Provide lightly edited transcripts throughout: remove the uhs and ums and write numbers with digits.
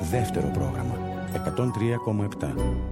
δεύτερο πρόγραμμα 103,7.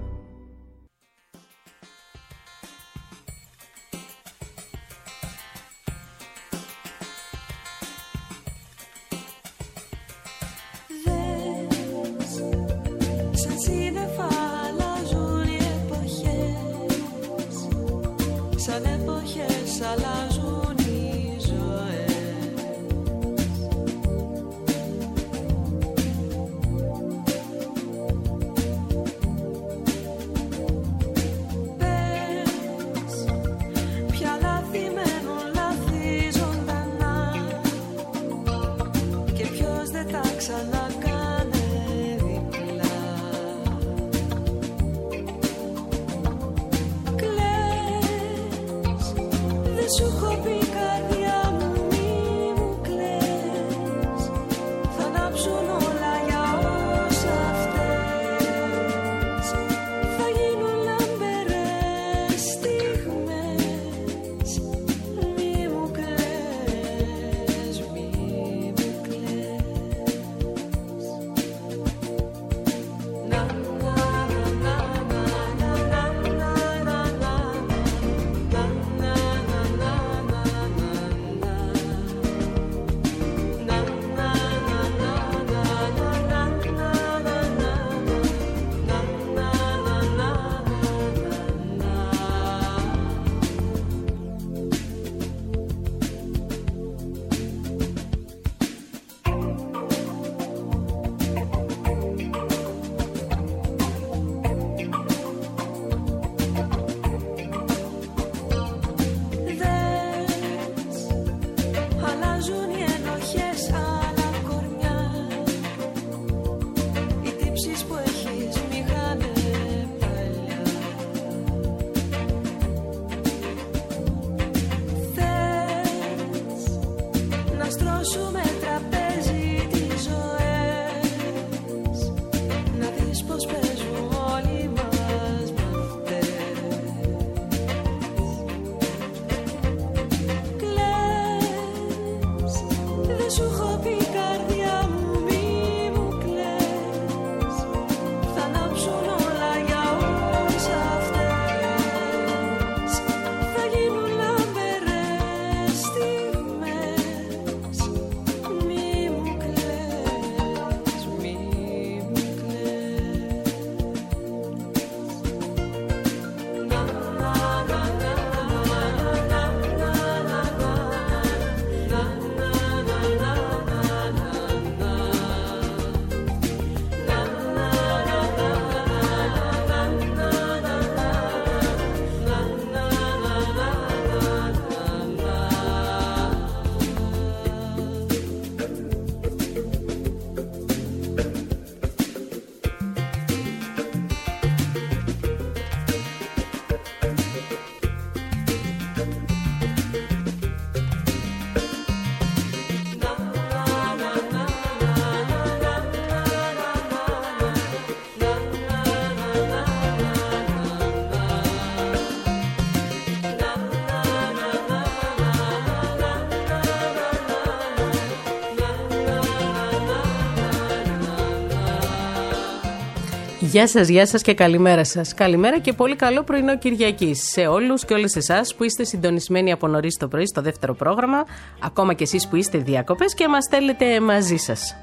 Γεια σας και καλημέρα σας. Καλημέρα και πολύ καλό πρωινό Κυριακής σε όλους και όλες εσάς που είστε συντονισμένοι από νωρίς το πρωί στο δεύτερο πρόγραμμα, ακόμα και εσείς που είστε διακοπές και μας στέλνετε μαζί σας.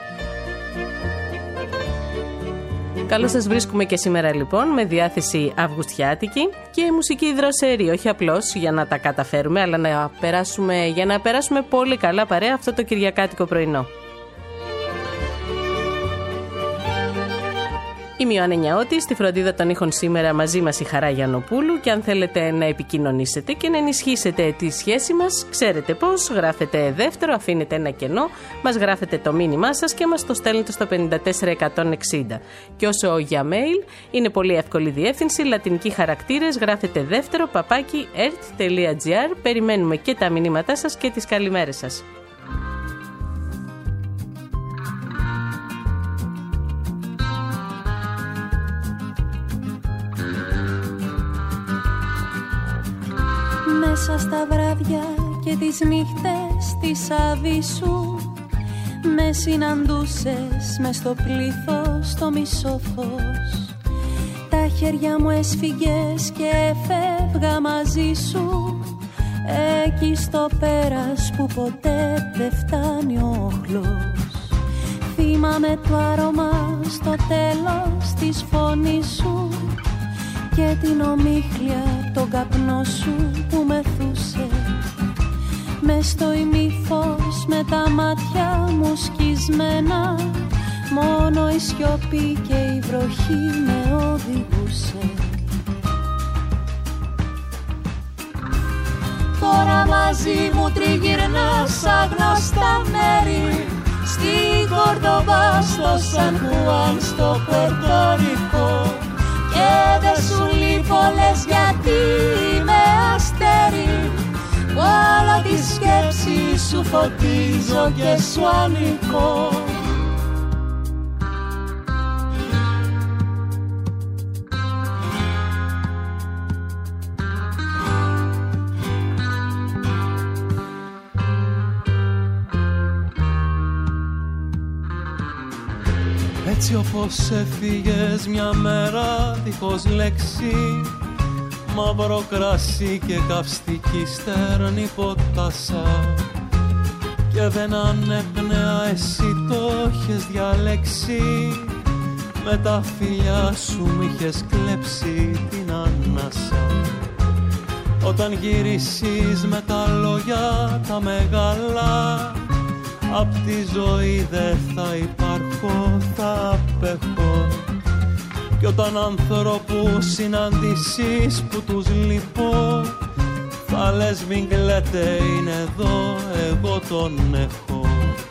Καλώς σας βρίσκουμε και σήμερα λοιπόν με διάθεση αυγουστιάτικη και μουσική δροσερή, όχι απλώς για να τα καταφέρουμε, αλλά για να περάσουμε πολύ καλά παρέα αυτό το κυριακάτικο πρωινό. Είμαι η Ιωάννα Νιαώτη, στη φροντίδα των ήχων σήμερα μαζί μας η Χαρά Γιαννοπούλου και αν θέλετε να επικοινωνήσετε και να ενισχύσετε τη σχέση μας, ξέρετε πώς, γράφετε δεύτερο, αφήνετε ένα κενό, μας γράφετε το μήνυμά σας και μας το στέλνετε στο 54160. Και όσο για mail, είναι πολύ εύκολη διεύθυνση, λατινικοί χαρακτήρες, γράφετε δεύτερο, ert.gr, περιμένουμε και τα μηνύματά σας και τις καλημέρες σας. Μέσα στα βράδια και τις νύχτες της Αβυσσού Με συναντούσες μες στο πλήθος το μισό φως. Τα χέρια μου έσφυγες και έφευγα μαζί σου, εκεί στο πέρας που ποτέ δεν φτάνει ο όχλος. Θυμάμαι το άρωμα στο τέλος της φωνής σου και την ομίχλια τον καπνό σου που μεθούσε. Μες στο ημίφως με τα μάτια μου σκισμένα, μόνο η σιωπή και η βροχή με οδηγούσε. Τώρα μαζί μου τριγυρνάς αγνωστά μέρη, στην Κορδοβά, στο Σαν Χουάν, στο Πορτορικό. Και δεν σου λείπω λες γιατί είμαι αστέρι, όλο τη σκέψη σου φωτίζω και σου ανήκω. Έτσι όπως έφυγες μια μέρα δίχως λέξη, μαύρο κρασί και καυστική στερνή ποτάσα, και δεν ανέπνεα, εσύ το είχες διαλέξει, με τα φιλιά σου μ' είχες κλέψει την ανάσα. Όταν γυρίσεις με τα λόγια τα μεγάλα, απ' τη ζωή δεν θα υπάρχω, θα απέχω. Κι όταν ανθρώπους συναντήσεις που τους λείπω, θα λες μην κλαίτε, είναι εδώ, εγώ τον έχω.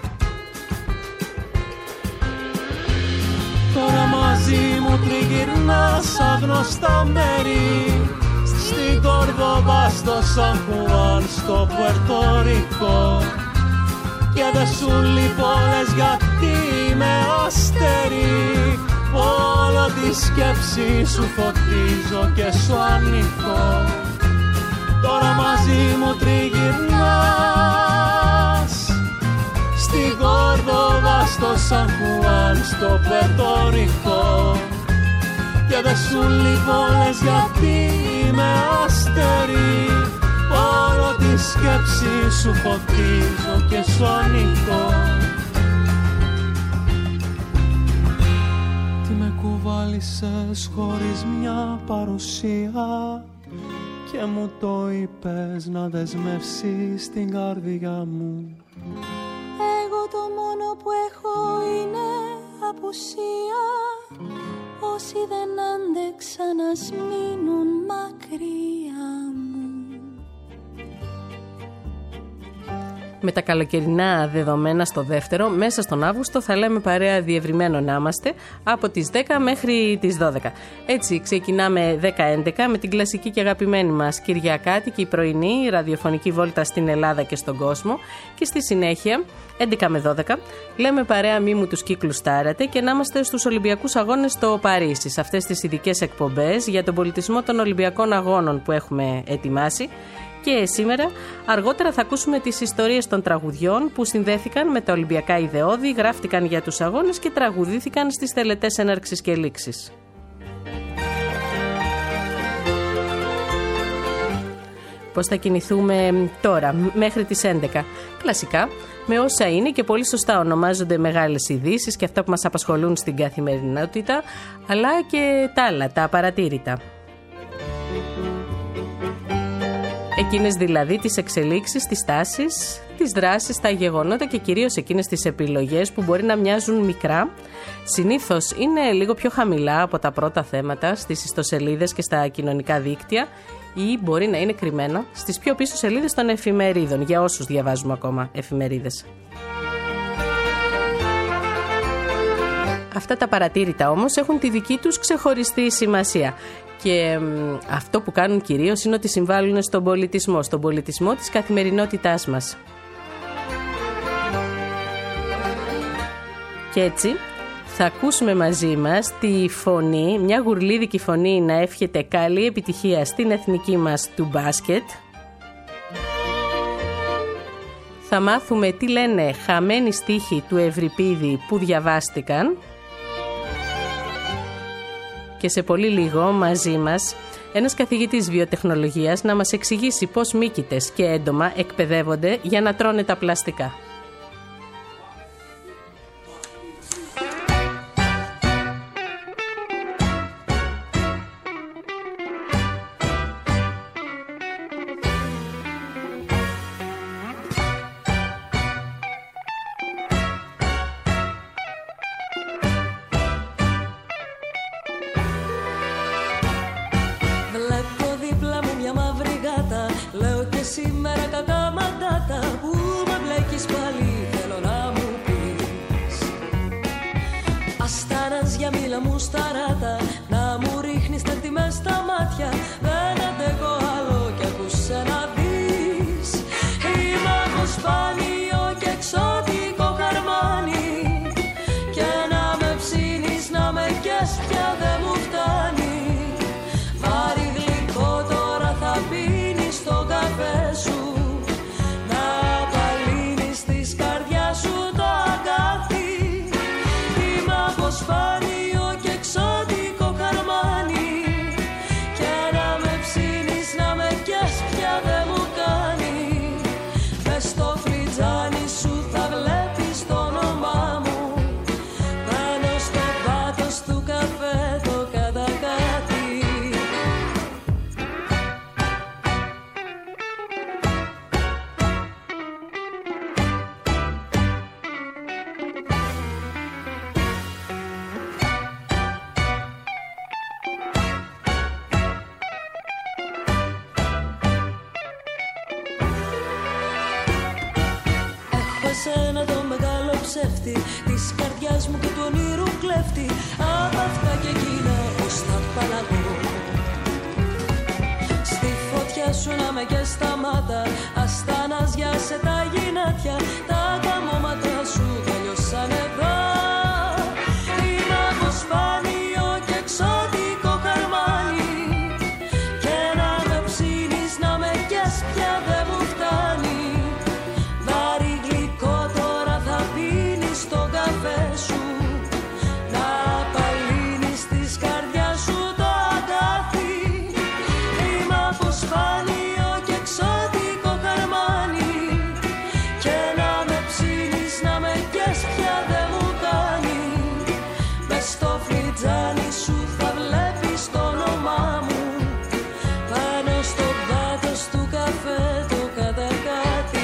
Τώρα μαζί μου τριγυρνάς αγνωστά μέρη, στην Κορδοβά, στο Σαν Χουάν, στο Πουερτορικό. Και δεν σου λείπω λες γιατί είμαι αστέρι, όλο τη σκέψη σου φωτίζω και σου ανήκω. Τώρα μαζί μου τριγυρνάς, στην Κορδοβά, στο Σαν Χουάν, στο Πουερτορικό. Και δεν σου λείπω λες γιατί είμαι αστέρι, όλο τη σκέψη σου φωτίζω και σου ανήκω. Τι με κουβάλισες χωρίς μια παρουσία και μου το είπες να δεσμεύσεις την καρδιά μου. Εγώ το μόνο που έχω είναι απουσία, όσοι δεν άντεξαν ας μείνουν μακριά μου. Με τα καλοκαιρινά δεδομένα στο δεύτερο, μέσα στον Αύγουστο θα λέμε παρέα διευρυμένο να είμαστε από τις 10 μέχρι τις 12. Έτσι ξεκινάμε 10-11 με την κλασική και αγαπημένη μας κυριακάτικη πρωινή ραδιοφωνική βόλτα στην Ελλάδα και στον κόσμο, και στη συνέχεια 11 με 12 λέμε παρέα μη μου τους κύκλους τάρατε και να είμαστε στους Ολυμπιακούς Αγώνες στο Παρίσι, σε αυτές τις ειδικές εκπομπές για τον πολιτισμό των Ολυμπιακών Αγώνων που έχουμε ετοιμάσει. Και σήμερα αργότερα θα ακούσουμε τις ιστορίες των τραγουδιών που συνδέθηκαν με τα Ολυμπιακά ιδεώδη, γράφτηκαν για τους αγώνες και τραγουδήθηκαν στις τελετές έναρξης και λήξης. Πώς θα κινηθούμε τώρα μέχρι τις 11? Κλασικά με όσα είναι και πολύ σωστά ονομάζονται μεγάλες ειδήσεις και αυτά που μας απασχολούν στην καθημερινότητα, αλλά και τα άλλα, τα απαρατήρητα. Εκείνες δηλαδή τις εξελίξεις, τις τάσεις, τις δράσεις, τα γεγονότα και κυρίως εκείνες τις επιλογές που μπορεί να μοιάζουν μικρά, συνήθως είναι λίγο πιο χαμηλά από τα πρώτα θέματα στις ιστοσελίδες και στα κοινωνικά δίκτυα, ή μπορεί να είναι κρυμμένα στις πιο πίσω σελίδες των εφημερίδων, για όσους διαβάζουμε ακόμα εφημερίδες. Αυτά τα παρατήρητα όμως έχουν τη δική τους ξεχωριστή σημασία. Και αυτό που κάνουν κυρίως είναι ότι συμβάλλουν στον πολιτισμό της καθημερινότητάς μας. Και έτσι θα ακούσουμε μαζί μας τη φωνή, μια γουρλίδικη φωνή να εύχεται καλή επιτυχία στην εθνική μας του μπάσκετ. Θα μάθουμε τι λένε χαμένοι στίχοι του Ευρυπίδη που διαβάστηκαν. Και σε πολύ λίγο μαζί μας ένας καθηγητής βιοτεχνολογίας να μας εξηγήσει πώς μύκητες και έντομα εκπαιδεύονται για να τρώνε τα πλαστικά. Σήμερα κατά μαντάτα που με μπλέκεις πάλι, θέλω να μου πεις. Αστάνας για μίλα μου σταράτα, να μου ρίχνεις τέρτη μες στα μάτια. Δεν αντέχω άλλο κι ακούσε να δεις. Είμαι από σπάνιο και εξωτικό χαρμάνι, και να με ψήνεις, να με κες πια δεν μου φτάνει. Βάρη γλυκό τώρα θα πίνεις στο καφέ σου, να απαλύνεις της καρδιάς σου το αγκάθι. Είμαι από σπάνιο και εξωτικό χαρμάνι, και να με ψήνεις, να με πιες πια δεν μου κάνει. Μες στο φλιτζάνι σου θα βλέπεις το όνομά μου, πάνω στο πάτος του καφέ το κατακάτι. Εσένα το μεγάλο ψεύτη της καρδιάς μου και του ονείρου κλέφτη. Απ' αυτά και εκείνα πως θα παλαγώ. Στη φωτιά σου να με και στα μάτα, ασταναζιάσε τα γυνάτια. Τα καμώματα σου τελειώσαν εδώ. Είμαι από σπάνιο και εξωτικό χαρμάνι, και να με ψήνεις, να με κες πια δεν μου φτάνει. Βάρη γλυκό τώρα θα πίνεις στο καφέ σου, να απαλύνεις της καρδιάς σου το αγκάθι. Είμαι από σπάνιο και εξωτικό χαρμάνι, και να με ψήνεις, να με κες πια δεν μου κάνει. Μες στο φλιτζάνι σου θα βλέπεις το όνομά μου, πάνω στο πάτος του καφέ το κατακάτι.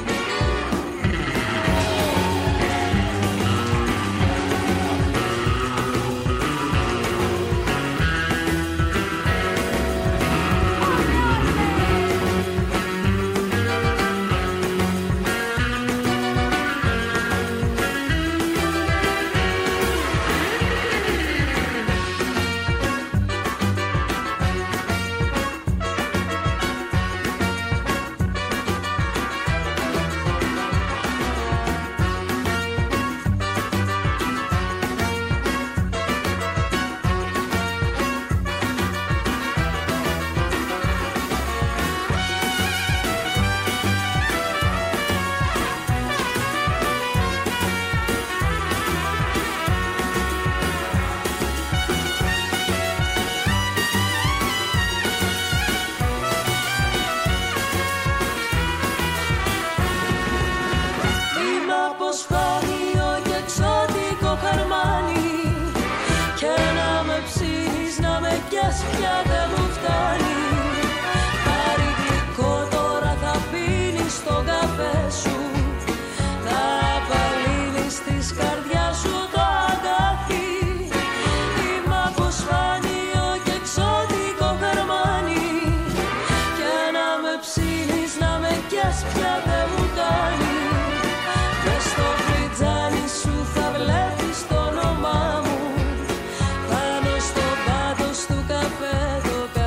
Πια δεν μου φτάνει. Πάρει γλυκό τώρα θα πίνεις στο καφέ σου, να απαλύνεις της καρδιάς σου το αγκάθι. Είμαι από σπάνιο και εξωτικό χαρμάνι, και να με ψήνεις, να με κες πια δεν μου κάνει. Μες στο φλιτζάνι σου θα βλέπεις το όνομά μου, πάνω στο πάτος του καφέ το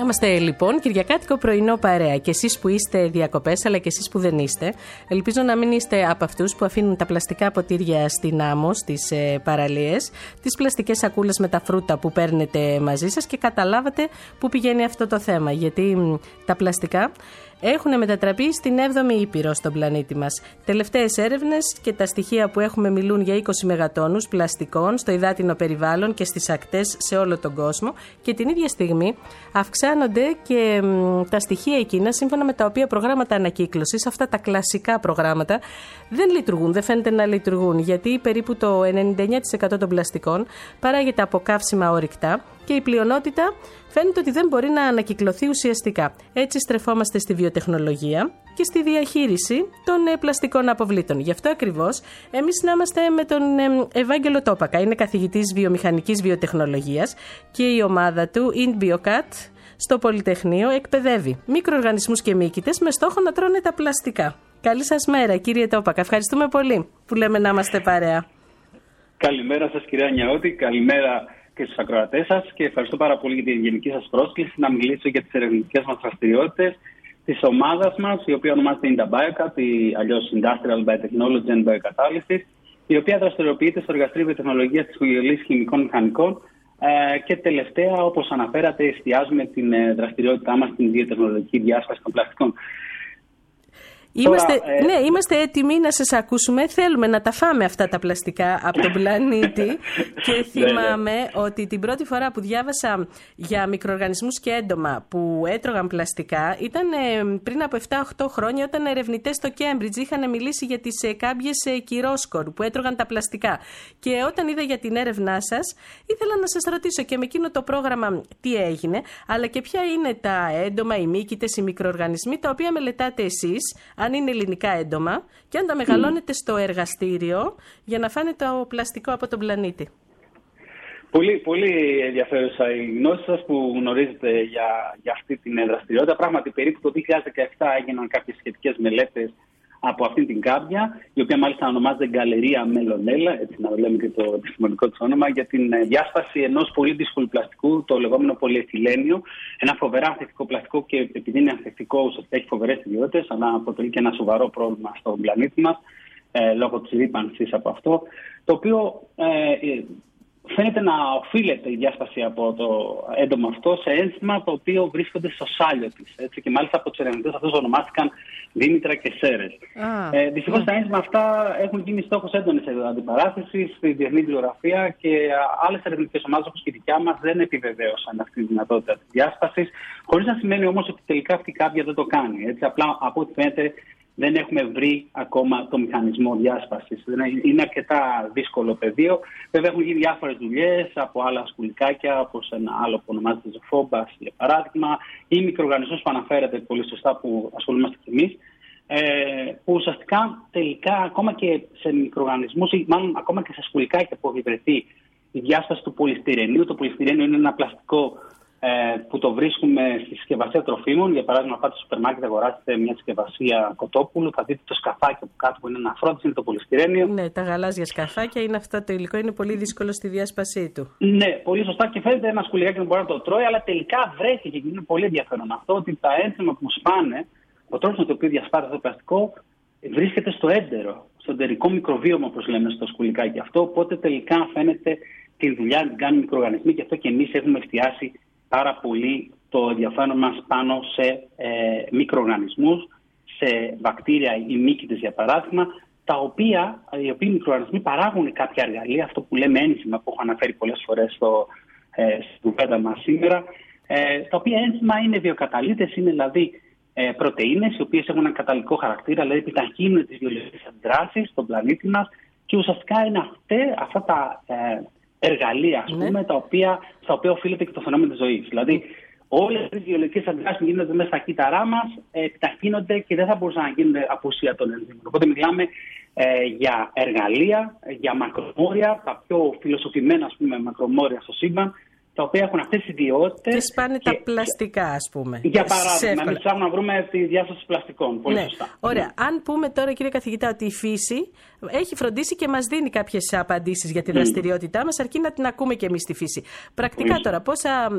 Να είμαστε λοιπόν κυριακάτικο πρωινό παρέα. Και εσείς που είστε διακοπές, αλλά και εσείς που δεν είστε. Ελπίζω να μην είστε από αυτούς που αφήνουν τα πλαστικά ποτήρια στην άμμο, στις παραλίες, τις πλαστικές σακούλες με τα φρούτα που παίρνετε μαζί σας και καταλάβατε πού πηγαίνει αυτό το θέμα. Γιατί τα πλαστικά έχουν μετατραπεί στην 7η Ήπειρο στον πλανήτη μας. Τελευταίες έρευνες και τα στοιχεία που έχουμε μιλούν για 20 μεγατόνους πλαστικών στο υδάτινο περιβάλλον και στις ακτές σε όλο τον κόσμο, και την ίδια στιγμή αυξάνονται και τα στοιχεία εκείνα σύμφωνα με τα οποία προγράμματα ανακύκλωσης, αυτά τα κλασικά προγράμματα, δεν λειτουργούν, δεν φαίνεται να λειτουργούν, γιατί περίπου το 99% των πλαστικών παράγεται από καύσιμα ορυκτά και η πλειονότητα φαίνεται ότι δεν μπορεί να ανακυκλωθεί ουσιαστικά. Έτσι στρεφόμαστε στη βιοτεχνολογία και στη διαχείριση των πλαστικών αποβλήτων. Γι' αυτό ακριβώς εμείς να είμαστε με τον Ευάγγελο Τόπακα. Είναι καθηγητής βιομηχανικής βιοτεχνολογίας και η ομάδα του InBioCat στο Πολυτεχνείο εκπαιδεύει μικροοργανισμούς και μύκητες με στόχο να τρώνε τα πλαστικά. Καλή σας μέρα, κύριε Τόπακα. Ευχαριστούμε πολύ που λέμε να είμαστε παρέα. Καλημέρα σας, κυρία Νιαώτη. Καλημέρα και στους ακροατές σας και ευχαριστώ πάρα πολύ για την γενική σας πρόσκληση να μιλήσω για τις ερευνητικές μας δραστηριότητες της ομάδας μας, η οποία ονομάζεται InBioCat, αλλιώς Industrial Biotechnology and Biocatalysis, η οποία δραστηριοποιείται στο εργαστήριο βιοτεχνολογίας της Σχολής Χημικών Μηχανικών και τελευταία, όπως αναφέρατε, εστιάζουμε την δραστηριότητά μας στην βιοτεχνολογική διάσπαση των πλαστικών. Είμαστε έτοιμοι να σας ακούσουμε. Θέλουμε να τα φάμε αυτά τα πλαστικά από τον πλανήτη. Και θυμάμαι ότι την πρώτη φορά που διάβασα για μικροοργανισμούς και έντομα που έτρωγαν πλαστικά ήταν πριν από 7-8 χρόνια, όταν ερευνητές στο Cambridge είχαν μιλήσει για τις κάμπιες κυρώσκορου που έτρωγαν τα πλαστικά. Και όταν είδα για την έρευνά σας, ήθελα να σας ρωτήσω και με εκείνο το πρόγραμμα τι έγινε, αλλά και ποια είναι τα έντομα, οι μύκητες, οι μικροοργανισμοί τα οποία μελετάτε εσείς, αν είναι ελληνικά έντομα, και αν τα μεγαλώνετε στο εργαστήριο για να φάνε το πλαστικό από τον πλανήτη. Πολύ ενδιαφέρουσα η γνώση σας που γνωρίζετε για αυτή την δραστηριότητα. Πράγματι, περίπου το 2017 έγιναν κάποιες σχετικές μελέτες από αυτήν την κάμπια, η οποία μάλιστα ονομάζεται Γκαλερία Μελονέλα, έτσι να λέμε και το επιστημονικό της όνομα, για την διάσπαση ενός πολύ δύσκολου πλαστικού, το λεγόμενο πολυεθυλένιο. Ένα φοβερά ανθεκτικό πλαστικό, και επειδή είναι ανθεκτικό, ουσιαστικά έχει φοβερές ιδιότητες, αλλά αποτελεί και ένα σοβαρό πρόβλημα στον πλανήτη μας, λόγω της ρύπανσης από αυτό, το οποίο φαίνεται να οφείλεται η διάσπαση από το έντομα αυτό σε ένζημα το οποίο βρίσκονται στο σάλιο της. Έτσι, και μάλιστα από τους ερευνητές αυτούς ονομάστηκαν Δήμητρα και Σέρες. Δυστυχώς τα ένζημα αυτά έχουν γίνει στόχος έντονης αντιπαράθεσης στη διεθνή βιβλιογραφία και άλλες ερευνητικές ομάδες όπως και η δικιά μας δεν επιβεβαίωσαν αυτή τη δυνατότητα της διάσπασης, χωρίς να σημαίνει όμως ότι τελικά αυτή η κάμπια δεν το κάνει. Έτσι, απλά από ό,τι φαίνεται δεν έχουμε βρει ακόμα το μηχανισμό διάσπασης. Είναι αρκετά δύσκολο πεδίο. Βέβαια, έχουν γίνει διάφορες δουλειές από άλλα σκουλικάκια, όπως ένα άλλο που ονομάζεται ζωφόμπας, για παράδειγμα, ή μικροοργανισμούς που αναφέρατε πολύ σωστά, που ασχολούμαστε κι εμείς, που ουσιαστικά τελικά ακόμα και σε μικροοργανισμούς, ή μάλλον ακόμα και σε σκουλικάκια που έχει βρεθεί η διάσπαση του πολυστυρενίου. Το πολυστυρένιο είναι ένα πλαστικό που το βρίσκουμε στη συσκευασία τροφίμων. Για παράδειγμα, πάτε στο σούπερ μάρκετ, αγοράσετε μια συσκευασία κοτόπουλου, θα δείτε το σκαφάκι από κάτω που είναι ένα φρόντις, είναι το πολυστυρένιο. Ναι, τα γαλάζια σκαφάκια είναι αυτό το υλικό, είναι πολύ δύσκολο στη διάσπασή του. Ναι, πολύ σωστά, και φαίνεται ένα σκουλικάκι που μπορεί να το τρώει, αλλά τελικά βρέθηκε, και είναι πολύ ενδιαφέρον αυτό, ότι τα ένζημα που σπάνε, ο τρόπος με τον οποίο διασπάται αυτό το πλαστικό, βρίσκεται στο έντερο, στο εντερικό μικροβίωμα, όπως λέμε στο σκουλικάκι αυτό. Οπότε τελικά φαίνεται τη δουλειά την κάνουν μικροοργανισμοί, και αυτό και εμείς έχουμε εστιάσει πάρα πολύ το ενδιαφέρον μας πάνω σε μικροοργανισμούς, σε βακτήρια ή μύκητες για παράδειγμα, οι οποίοι μικροοργανισμοί παράγουν κάποια εργαλεία, αυτό που λέμε ένζημα, που έχω αναφέρει πολλές φορές στην κουβέντα μας σήμερα, τα οποία ένζημα είναι βιοκαταλύτες, είναι δηλαδή πρωτεΐνες οι οποίες έχουν ένα καταλυτικό χαρακτήρα, δηλαδή επιταχύνουν τις βιολογικές αντιδράσεις στον πλανήτη μας, και ουσιαστικά είναι αυτά τα εργαλεία, ας πούμε, στα οποία οφείλεται και το φαινόμενο της ζωής. Δηλαδή, όλες τις βιολογικές αντιδράσεις που γίνονται μέσα στα κύτταρά μας επιταχύνονται και δεν θα μπορούσαν να γίνονται απουσία των ενζήμων. Οπότε μιλάμε για εργαλεία, για μακρομόρια, τα πιο φιλοσοφημένα, ας πούμε, μακρομόρια στο σύμπαν, τα οποία έχουν αυτές τις ιδιότητες. Και σπάνε τα πλαστικά, ας πούμε. Για παράδειγμα, εμείς ψάχνουμε να βρούμε τη διάσταση πλαστικών. Πολύ σωστά. Ωραία. Αν πούμε τώρα, κύριε καθηγητά, ότι η φύση έχει φροντίσει και μας δίνει κάποιες απαντήσεις για τη δραστηριότητά μας, αρκεί να την ακούμε και εμείς στη φύση. Πρακτικά τώρα,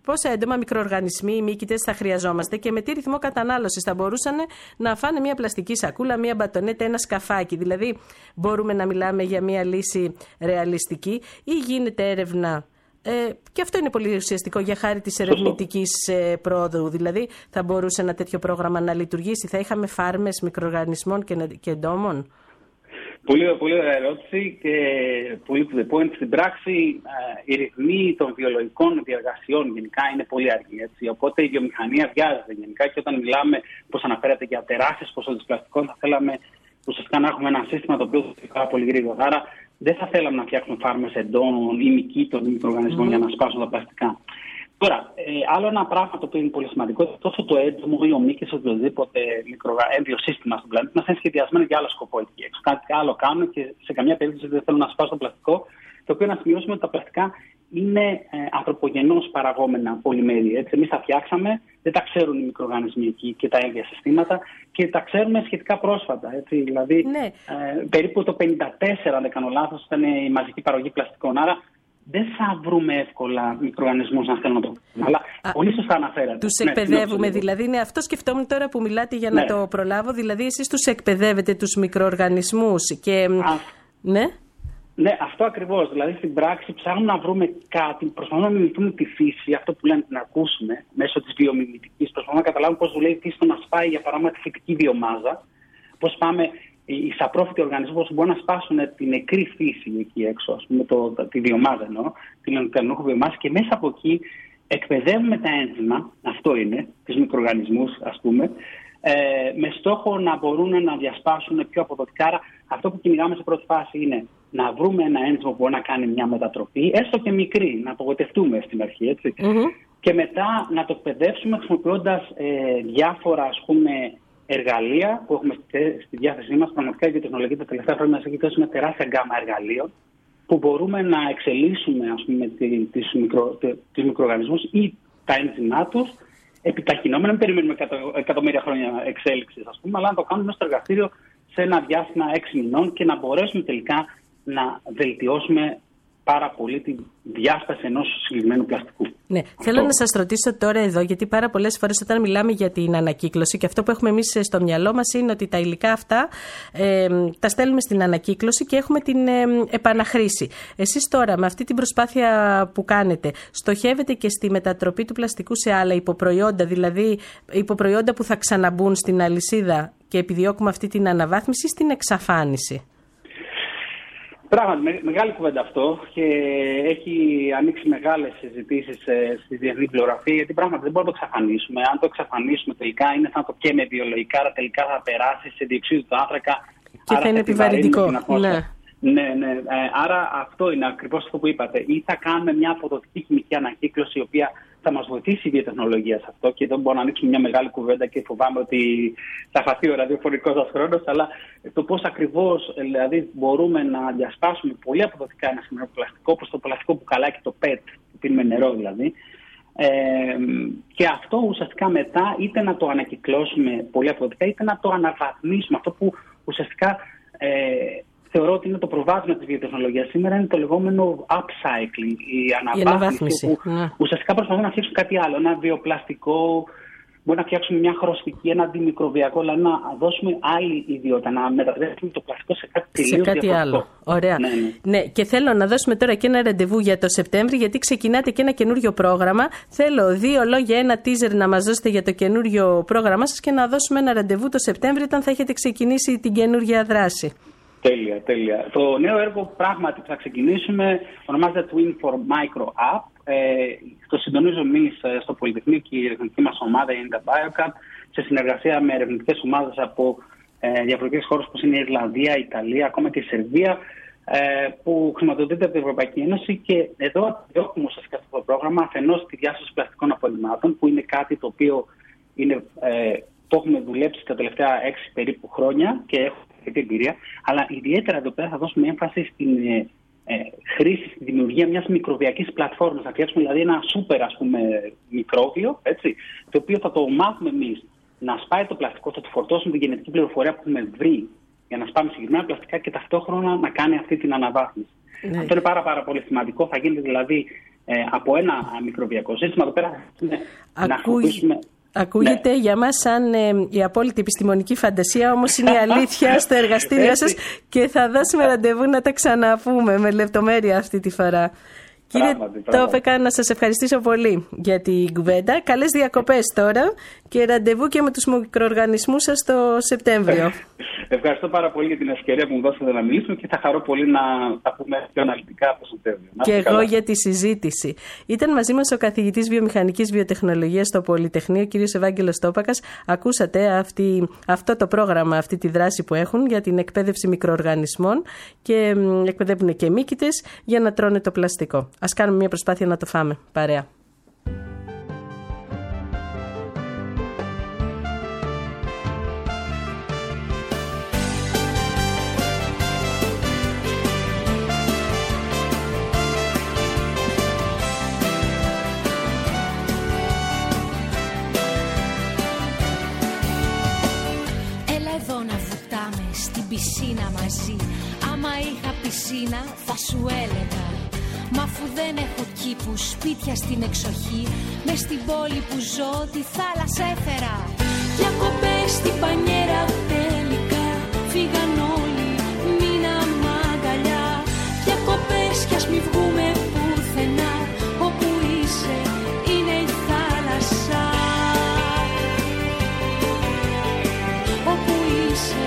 πόσα έντομα, μικροοργανισμοί, μύκητες θα χρειαζόμαστε και με τι ρυθμό κατανάλωσης θα μπορούσαν να φάνε μια πλαστική σακούλα, μια μπατονέτα, ένα σκαφάκι. Δηλαδή, μπορούμε να μιλάμε για μια λύση ρεαλιστική ή γίνεται έρευνα? Και αυτό είναι πολύ ουσιαστικό για χάρη της ερευνητικής πρόοδου. Δηλαδή, θα μπορούσε ένα τέτοιο πρόγραμμα να λειτουργήσει? Θα είχαμε φάρμες μικροοργανισμών και εντόμων? Πολύ ωραία ερώτηση και πολύ to the point. Στην πράξη, οι ρυθμοί των βιολογικών διαργασιών γενικά είναι πολύ αργοί. Έτσι. Οπότε η βιομηχανία βιάζεται γενικά και όταν μιλάμε, όπως αναφέρατε, για τεράστιες ποσότητες πλαστικών, θα θέλαμε ουσιαστικά να έχουμε ένα σύστημα το οποίο θα είναι πάρα πολύ γρήγορα. Άρα, δεν θα θέλαμε να φτιάξουμε φάρμες εντόμων ή μυκήτων ή μικροοργανισμών για να σπάσουν τα πλαστικά. Τώρα, άλλο ένα πράγμα το οποίο είναι πολύ σημαντικό είναι τόσο το έντομο ή ο μύκης οποιοδήποτε έμβιο σύστημα στον πλανήτη μας είναι σχεδιασμένο για άλλο σκοπό εκεί έξω. Κάτι άλλο κάνουν και σε καμιά περίπτωση δεν θέλουν να σπάσουν το πλαστικό. Το οποίο να σημειώσουμε ότι τα πλαστικά είναι ανθρωπογενώς παραγόμενα πολυμέρη. Εμείς τα φτιάξαμε, δεν τα ξέρουν οι μικροοργανισμοί εκεί και τα έμβια συστήματα και τα ξέρουμε σχετικά πρόσφατα. Έτσι. Δηλαδή, ναι. Περίπου το 1954, αν δεν κάνω λάθος, ήταν η μαζική παραγωγή πλαστικών. Άρα, δεν θα βρούμε εύκολα μικροοργανισμούς να θέλουν να το κάνουμε. Αλλά πολύ σωστά αναφέρατε. Τους εκπαιδεύουμε, δηλαδή. Ναι, αυτό σκεφτόμουν τώρα που μιλάτε για να το προλάβω. Δηλαδή, εσείς τους εκπαιδεύετε τους μικροοργανισμούς και. Ναι, αυτό ακριβώς. Δηλαδή, στην πράξη ψάχνουμε να βρούμε κάτι, προσπαθούμε να μιμηθούμε τη φύση, αυτό που λένε να ακούσουμε μέσω της βιομιμητικής. Προσπαθούμε να καταλάβουμε πώς δουλεύει τι στο να σπάει, για παράδειγμα, τη φυτική βιομάζα. Πώς πάμε. Οι σαπρόφυτοι οργανισμοί μπορούν να σπάσουν την νεκρή φύση εκεί έξω, ας πούμε, τη βιομάζα εννοώ, την ενοχή βιομάζα, και μέσα από εκεί εκπαιδεύουμε τα ένζημα, αυτό είναι, τους μικροοργανισμούς, ας πούμε, με στόχο να μπορούν να διασπάσουν πιο αποδοτικά. Άρα, αυτό που κυνηγάμε σε πρώτη φάση είναι να βρούμε ένα ένζημα που μπορεί να κάνει μια μετατροπή, έστω και μικρή, να απογοητευτούμε στην αρχή, έτσι. Και μετά να το εκπαιδεύσουμε χρησιμοποιώντας διάφορα, ας πούμε, εργαλεία που έχουμε στη διάθεσή μας. Πραγματικά η βιοτεχνολογία τα τελευταία χρόνια μας έχει δώσει μια τεράστια γκάμα εργαλείων που μπορούμε να εξελίσσουμε, ας πούμε, τους μικροοργανισμούς ή τα ένζημά τους επιταχυνόμενα. Μην περιμένουμε εκατομμύρια χρόνια εξέλιξης, ας πούμε, αλλά να το κάνουμε στο εργαστήριο σε ένα διάστημα 6 μηνών και να μπορέσουμε τελικά να βελτιώσουμε πάρα πολύ τη διάσταση ενός συγκεκριμένου πλαστικού. Ναι, θέλω να σας ρωτήσω τώρα εδώ, γιατί πάρα πολλές φορές όταν μιλάμε για την ανακύκλωση και αυτό που έχουμε εμείς στο μυαλό μας είναι ότι τα υλικά αυτά τα στέλνουμε στην ανακύκλωση και έχουμε την επαναχρήση. Εσείς τώρα με αυτή την προσπάθεια που κάνετε στοχεύετε και στη μετατροπή του πλαστικού σε άλλα υποπροϊόντα, δηλαδή υποπροϊόντα που θα ξαναμπούν στην αλυσίδα και επιδιώκουμε αυτή την αναβάθμιση στην εξαφάνιση? Πράγματι, μεγάλη κουβέντα αυτό και έχει ανοίξει μεγάλες συζητήσεις στη διεθνή πληροφορία, γιατί πράγματι δεν μπορούμε να το εξαφανίσουμε. Αν το εξαφανίσουμε τελικά είναι σαν να το καίμε βιολογικά, άρα τελικά θα περάσει σε διοξείδιο του άνθρακα. Και θα είναι επιβαρυντικό. Ναι. Άρα αυτό είναι ακριβώς αυτό που είπατε. Ή θα κάνουμε μια αποδοτική χημική ανακύκλωση, η οποία θα μας βοηθήσει η βιοτεχνολογία σε αυτό. Και εδώ μπορούμε να ανοίξουμε μια μεγάλη κουβέντα και φοβάμαι ότι θα χαθεί ο ραδιοφωνικός σας χρόνος. Αλλά το πώς ακριβώς δηλαδή, μπορούμε να διασπάσουμε πολύ αποδοτικά ένα σημερινό πλαστικό, όπως το πλαστικό μπουκαλάκι, το PET, που πίνουμε νερό δηλαδή. Και αυτό ουσιαστικά μετά είτε να το ανακυκλώσουμε πολύ αποδοτικά, είτε να το αναβαθμίσουμε. Αυτό που ουσιαστικά θεωρώ ότι είναι το προβάδισμα της βιοτεχνολογίας σήμερα, είναι το λεγόμενο upcycling, η αναβάθμιση. Που ουσιαστικά προσπαθούμε να φτιάξουμε κάτι άλλο, ένα βιοπλαστικό, μπορεί να φτιάξουμε μια χρωστική, ένα αντιμικροβιακό, αλλά να δώσουμε άλλη ιδιότητα, να μετατρέψουμε το πλαστικό σε κάτι τελείως διαφορετικό. Άλλο. Ωραία. Ναι, και θέλω να δώσουμε τώρα και ένα ραντεβού για το Σεπτέμβρη, γιατί ξεκινάτε και ένα καινούριο πρόγραμμα. Θέλω 2 λόγια, ένα teaser να μας δώσετε για το καινούριο πρόγραμμά σας και να δώσουμε ένα ραντεβού το Σεπτέμβρη, όταν θα έχετε ξεκινήσει την καινούργια δράση. Τέλεια. Το νέο έργο πράγματι που θα ξεκινήσουμε ονομάζεται Twin for Micro App. Το συντονίζω εμείς στο Πολυτεχνείο και η ερευνητική μας ομάδα είναι τα BioCap, σε συνεργασία με ερευνητικές ομάδες από διαφορετικές χώρες όπως είναι η Ιρλανδία, η Ιταλία, ακόμα και η Σερβία, που χρηματοδοτείται από την Ευρωπαϊκή Ένωση. Και εδώ διώκουμε ουσιαστικά αυτό το πρόγραμμα αφενός τη διάσωση πλαστικών απορριμμάτων, που είναι κάτι το οποίο είναι, το έχουμε δουλέψει τα τελευταία 6 περίπου χρόνια και έχουμε την εμπειρία, αλλά ιδιαίτερα εδώ πέρα θα δώσουμε έμφαση στην χρήση, στη δημιουργία μιας μικροβιακής πλατφόρμας. Θα φτιάξουμε δηλαδή ένα σούπερ, ας πούμε, μικρόβιο, έτσι, το οποίο θα το μάθουμε εμείς να σπάει το πλαστικό, θα του φορτώσουμε την γενετική πληροφορία που έχουμε βρει για να σπάμε συγκεκριμένα πλαστικά και ταυτόχρονα να κάνει αυτή την αναβάθμιση. Ναι. Αυτό είναι πάρα πολύ σημαντικό. Θα γίνεται δηλαδή από ένα μικροβιακό σύστημα. Εδώ πέρα να χρησιμοποιήσουμε. Ακούγεται για μας σαν η απόλυτη επιστημονική φαντασία, όμως είναι η αλήθεια στο εργαστήριο σας και θα δώσουμε ραντεβού να τα ξαναπούμε με λεπτομέρεια αυτή τη φορά. Κύριε Τόφεκα, να σας ευχαριστήσω πολύ για την κουβέντα. Καλές διακοπές τώρα και ραντεβού και με τους μικροοργανισμούς σας το Σεπτέμβριο. Ευχαριστώ πάρα πολύ για την ευκαιρία που μου δώσατε να μιλήσουμε και θα χαρώ πολύ να τα πούμε πιο αναλυτικά το Σεπτέμβριο. Και εγώ για τη συζήτηση. Ήταν μαζί μας ο καθηγητής βιομηχανικής βιοτεχνολογίας στο Πολυτεχνείο, κ. Ευάγγελος Τόπακας. Ακούσατε αυτό το πρόγραμμα, αυτή τη δράση που έχουν για την εκπαίδευση μικροοργανισμών και εκπαιδεύουν και μύκητες για να τρώνε το πλαστικό. Ας κάνουμε μια προσπάθεια να το φάμε παρέα. Πισίνα μαζί. Άμα είχα πισίνα θα σου έλεγα. Μα αφού δεν έχω κήπους, σπίτια στην εξοχή, μες στην πόλη που ζω τη θάλασσα έφερα. Διακοπές στην Πανιέρα τελικά φύγαν όλοι, μείναμε αγκαλιά. Διακοπές κι ας μη βγούμε πουθενά, όπου είσαι είναι η θάλασσα. Όπου είσαι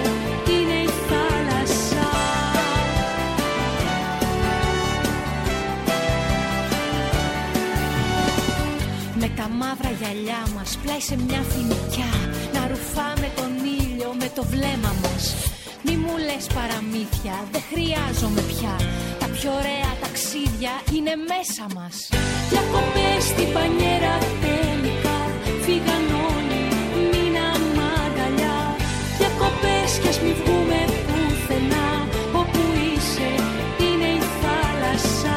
τα μαύρα γυαλιά μας πλάι σε μια φοινικιά, να ρουφάμε τον ήλιο με το βλέμμα μας. Μη μου λες παραμύθια, δεν χρειάζομαι πια. Τα πιο ωραία ταξίδια είναι μέσα μας. Διακοπές στην Πανιέρα τελικά φύγαν όλοι, μείναμε αγκαλιά. Διακοπές κι ας μη βγούμε πουθενά, όπου είσαι είναι η θάλασσα.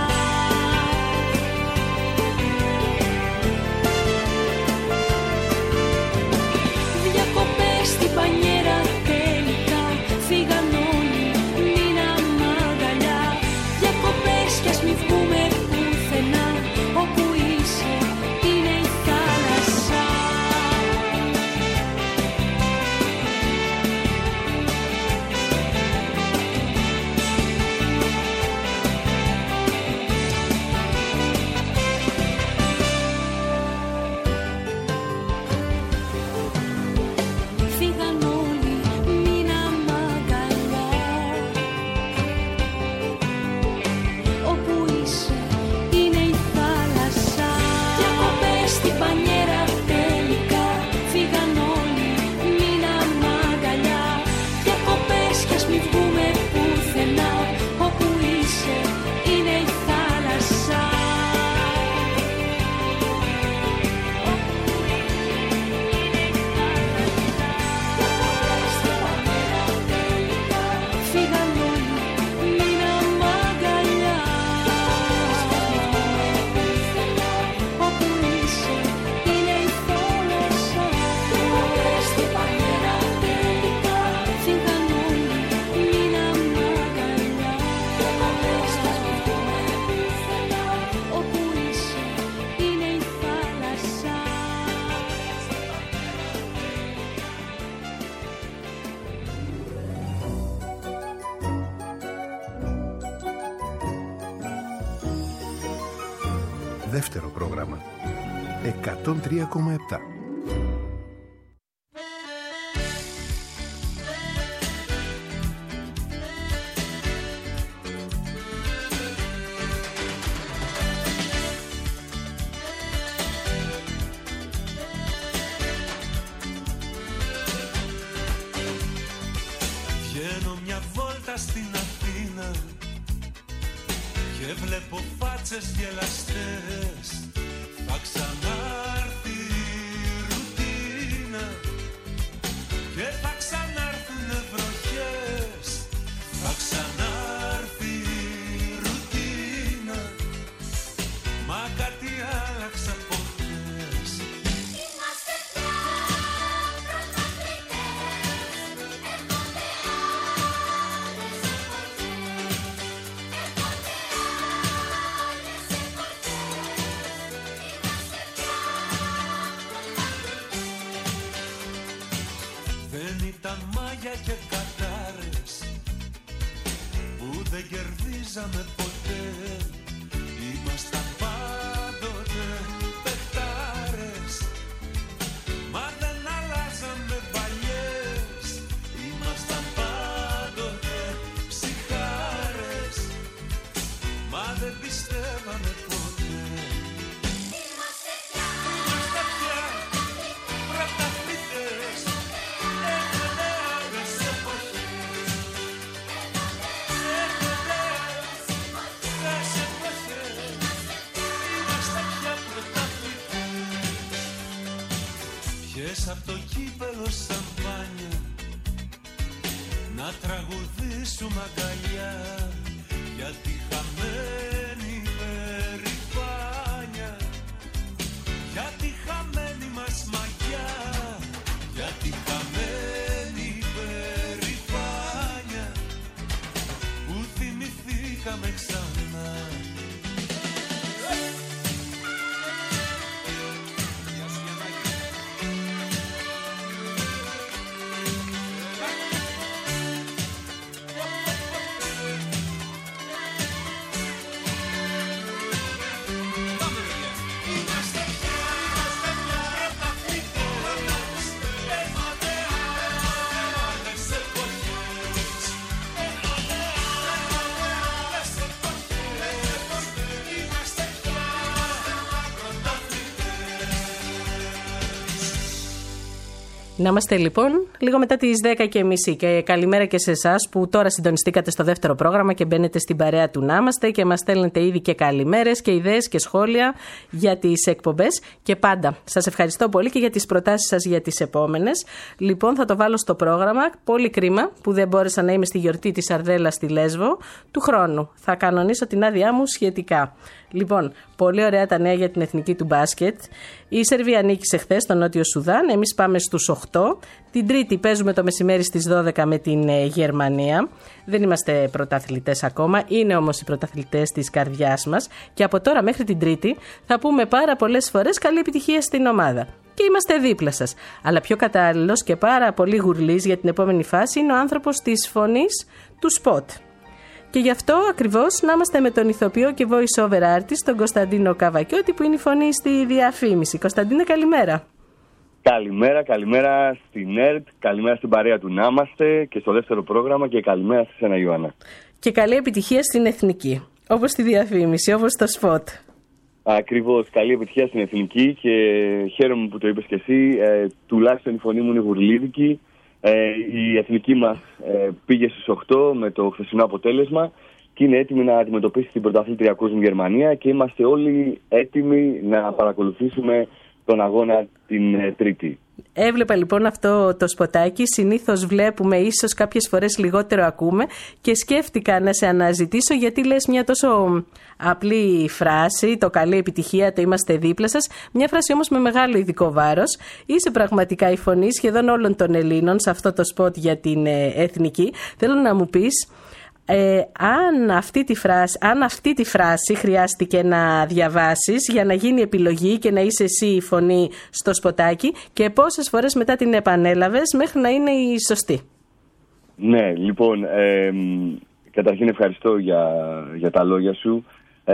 Στην Πανιέρα τελικά φύγαν όλοι, μείναμε αγκαλιά. Διακοπές κι ας μη βγούμε πουθενά, όπου είσαι είναι η θάλασσα. Δεύτερο πρόγραμμα 103,7. Βγαίνω μια βόλτα στην Αθήνα και βλέπω φάτσες γελαστές. Θα ξανάρθει η ρουτίνα και θα ξανάρθουνε βροχές. Θα ξανάρθει η ρουτίνα, μα κάτι άλλαξε από χθες. Είμαστε πια πρωταθλητές, έρχονται άλλες εποχές. χάσαμε ποτέ. Ήμασταν πάντοτε παιχτάρες, μα δεν αλλάζαμε παλιές. Ήμασταν πάντοτε ψυχάρες, μα δεν πιστεύαμε ποτέ. Είμαστε πια πρωταθλητές, έρχονται άλλες εποχές, έρχονται άλλες εποχές. Είμαστε πια πρωταθλητές. Πιες απ' το κύπελο σαμπάνια, να τραγουδήσουμε αγκαλιά, για τη χαμένη περηφάνεια, για τη χαμένη μας μαγιά, για τη χαμένη περηφάνεια που θυμηθήκαμε ξανά. Να είμαστε λοιπόν λίγο μετά τις 10:30 και καλημέρα και σε εσάς που τώρα συντονιστήκατε στο δεύτερο πρόγραμμα και μπαίνετε στην παρέα του Να Είμαστε και μας στέλνετε ήδη και καλημέρες και ιδέες και σχόλια για τις εκπομπές και πάντα σας ευχαριστώ πολύ και για τις προτάσεις σας για τις επόμενες. Λοιπόν, θα το βάλω στο πρόγραμμα. Πολύ κρίμα που δεν μπόρεσα να είμαι στη γιορτή της Αρδέλας στη Λέσβο του χρόνου. Θα κανονίσω την άδειά μου σχετικά. Λοιπόν, πολύ ωραία τα νέα για την εθνική του μπάσκετ. Η Σερβία νίκησε χθες στο Νότιο Σουδάν. Εμείς πάμε στους 8. Την Τρίτη παίζουμε το μεσημέρι στις 12 με την Γερμανία. Δεν είμαστε πρωταθλητές ακόμα. Είναι όμως οι πρωταθλητές της καρδιάς μας. Και από τώρα μέχρι την Τρίτη θα πούμε πάρα πολλές φορές καλή επιτυχία στην ομάδα. Και είμαστε δίπλα σας. Αλλά πιο κατάλληλος και πάρα πολύ γουρλής για την επόμενη φάση είναι ο άνθρωπος της φωνής του σποτ. Και γι' αυτό ακριβώς να είμαστε με τον ηθοποιό και voice over artist, τον Κωνσταντίνο Καβακιώτη, που είναι η φωνή στη διαφήμιση. Κωνσταντίνε, καλημέρα. Καλημέρα στην ΕΡΤ, καλημέρα στην παρέα του Να Είμαστε και στο δεύτερο πρόγραμμα και καλημέρα σε σένα, Ιωάννα. Και καλή επιτυχία στην εθνική, όπως στη διαφήμιση, όπως στο σποτ. Ακριβώς, καλή επιτυχία στην εθνική και χαίρομαι που το είπες και εσύ. Τουλάχιστον η φωνή μου είναι γουρλίδικη. Η εθνική μας πήγε στους 8 με το χθεσινό αποτέλεσμα και είναι έτοιμη να αντιμετωπίσει την πρωταθλήτρια κόσμου Γερμανία και είμαστε όλοι έτοιμοι να παρακολουθήσουμε τον αγώνα την Τρίτη. Έβλεπα λοιπόν αυτό το σποτάκι, συνήθως βλέπουμε, ίσως κάποιες φορές λιγότερο ακούμε και σκέφτηκα να σε αναζητήσω γιατί λες μια τόσο απλή φράση, το καλή επιτυχία, το είμαστε δίπλα σας, μια φράση όμως με μεγάλο ειδικό βάρος. Είσαι πραγματικά η φωνή σχεδόν όλων των Ελλήνων σε αυτό το σποτ για την εθνική. Θέλω να μου πεις αν αυτή τη φράση χρειάστηκε να διαβάσεις για να γίνει επιλογή και να είσαι εσύ η φωνή στο σποτάκι και πόσες φορές μετά την επανέλαβες μέχρι να είναι η σωστή. Ναι, λοιπόν, καταρχήν ευχαριστώ για τα λόγια σου.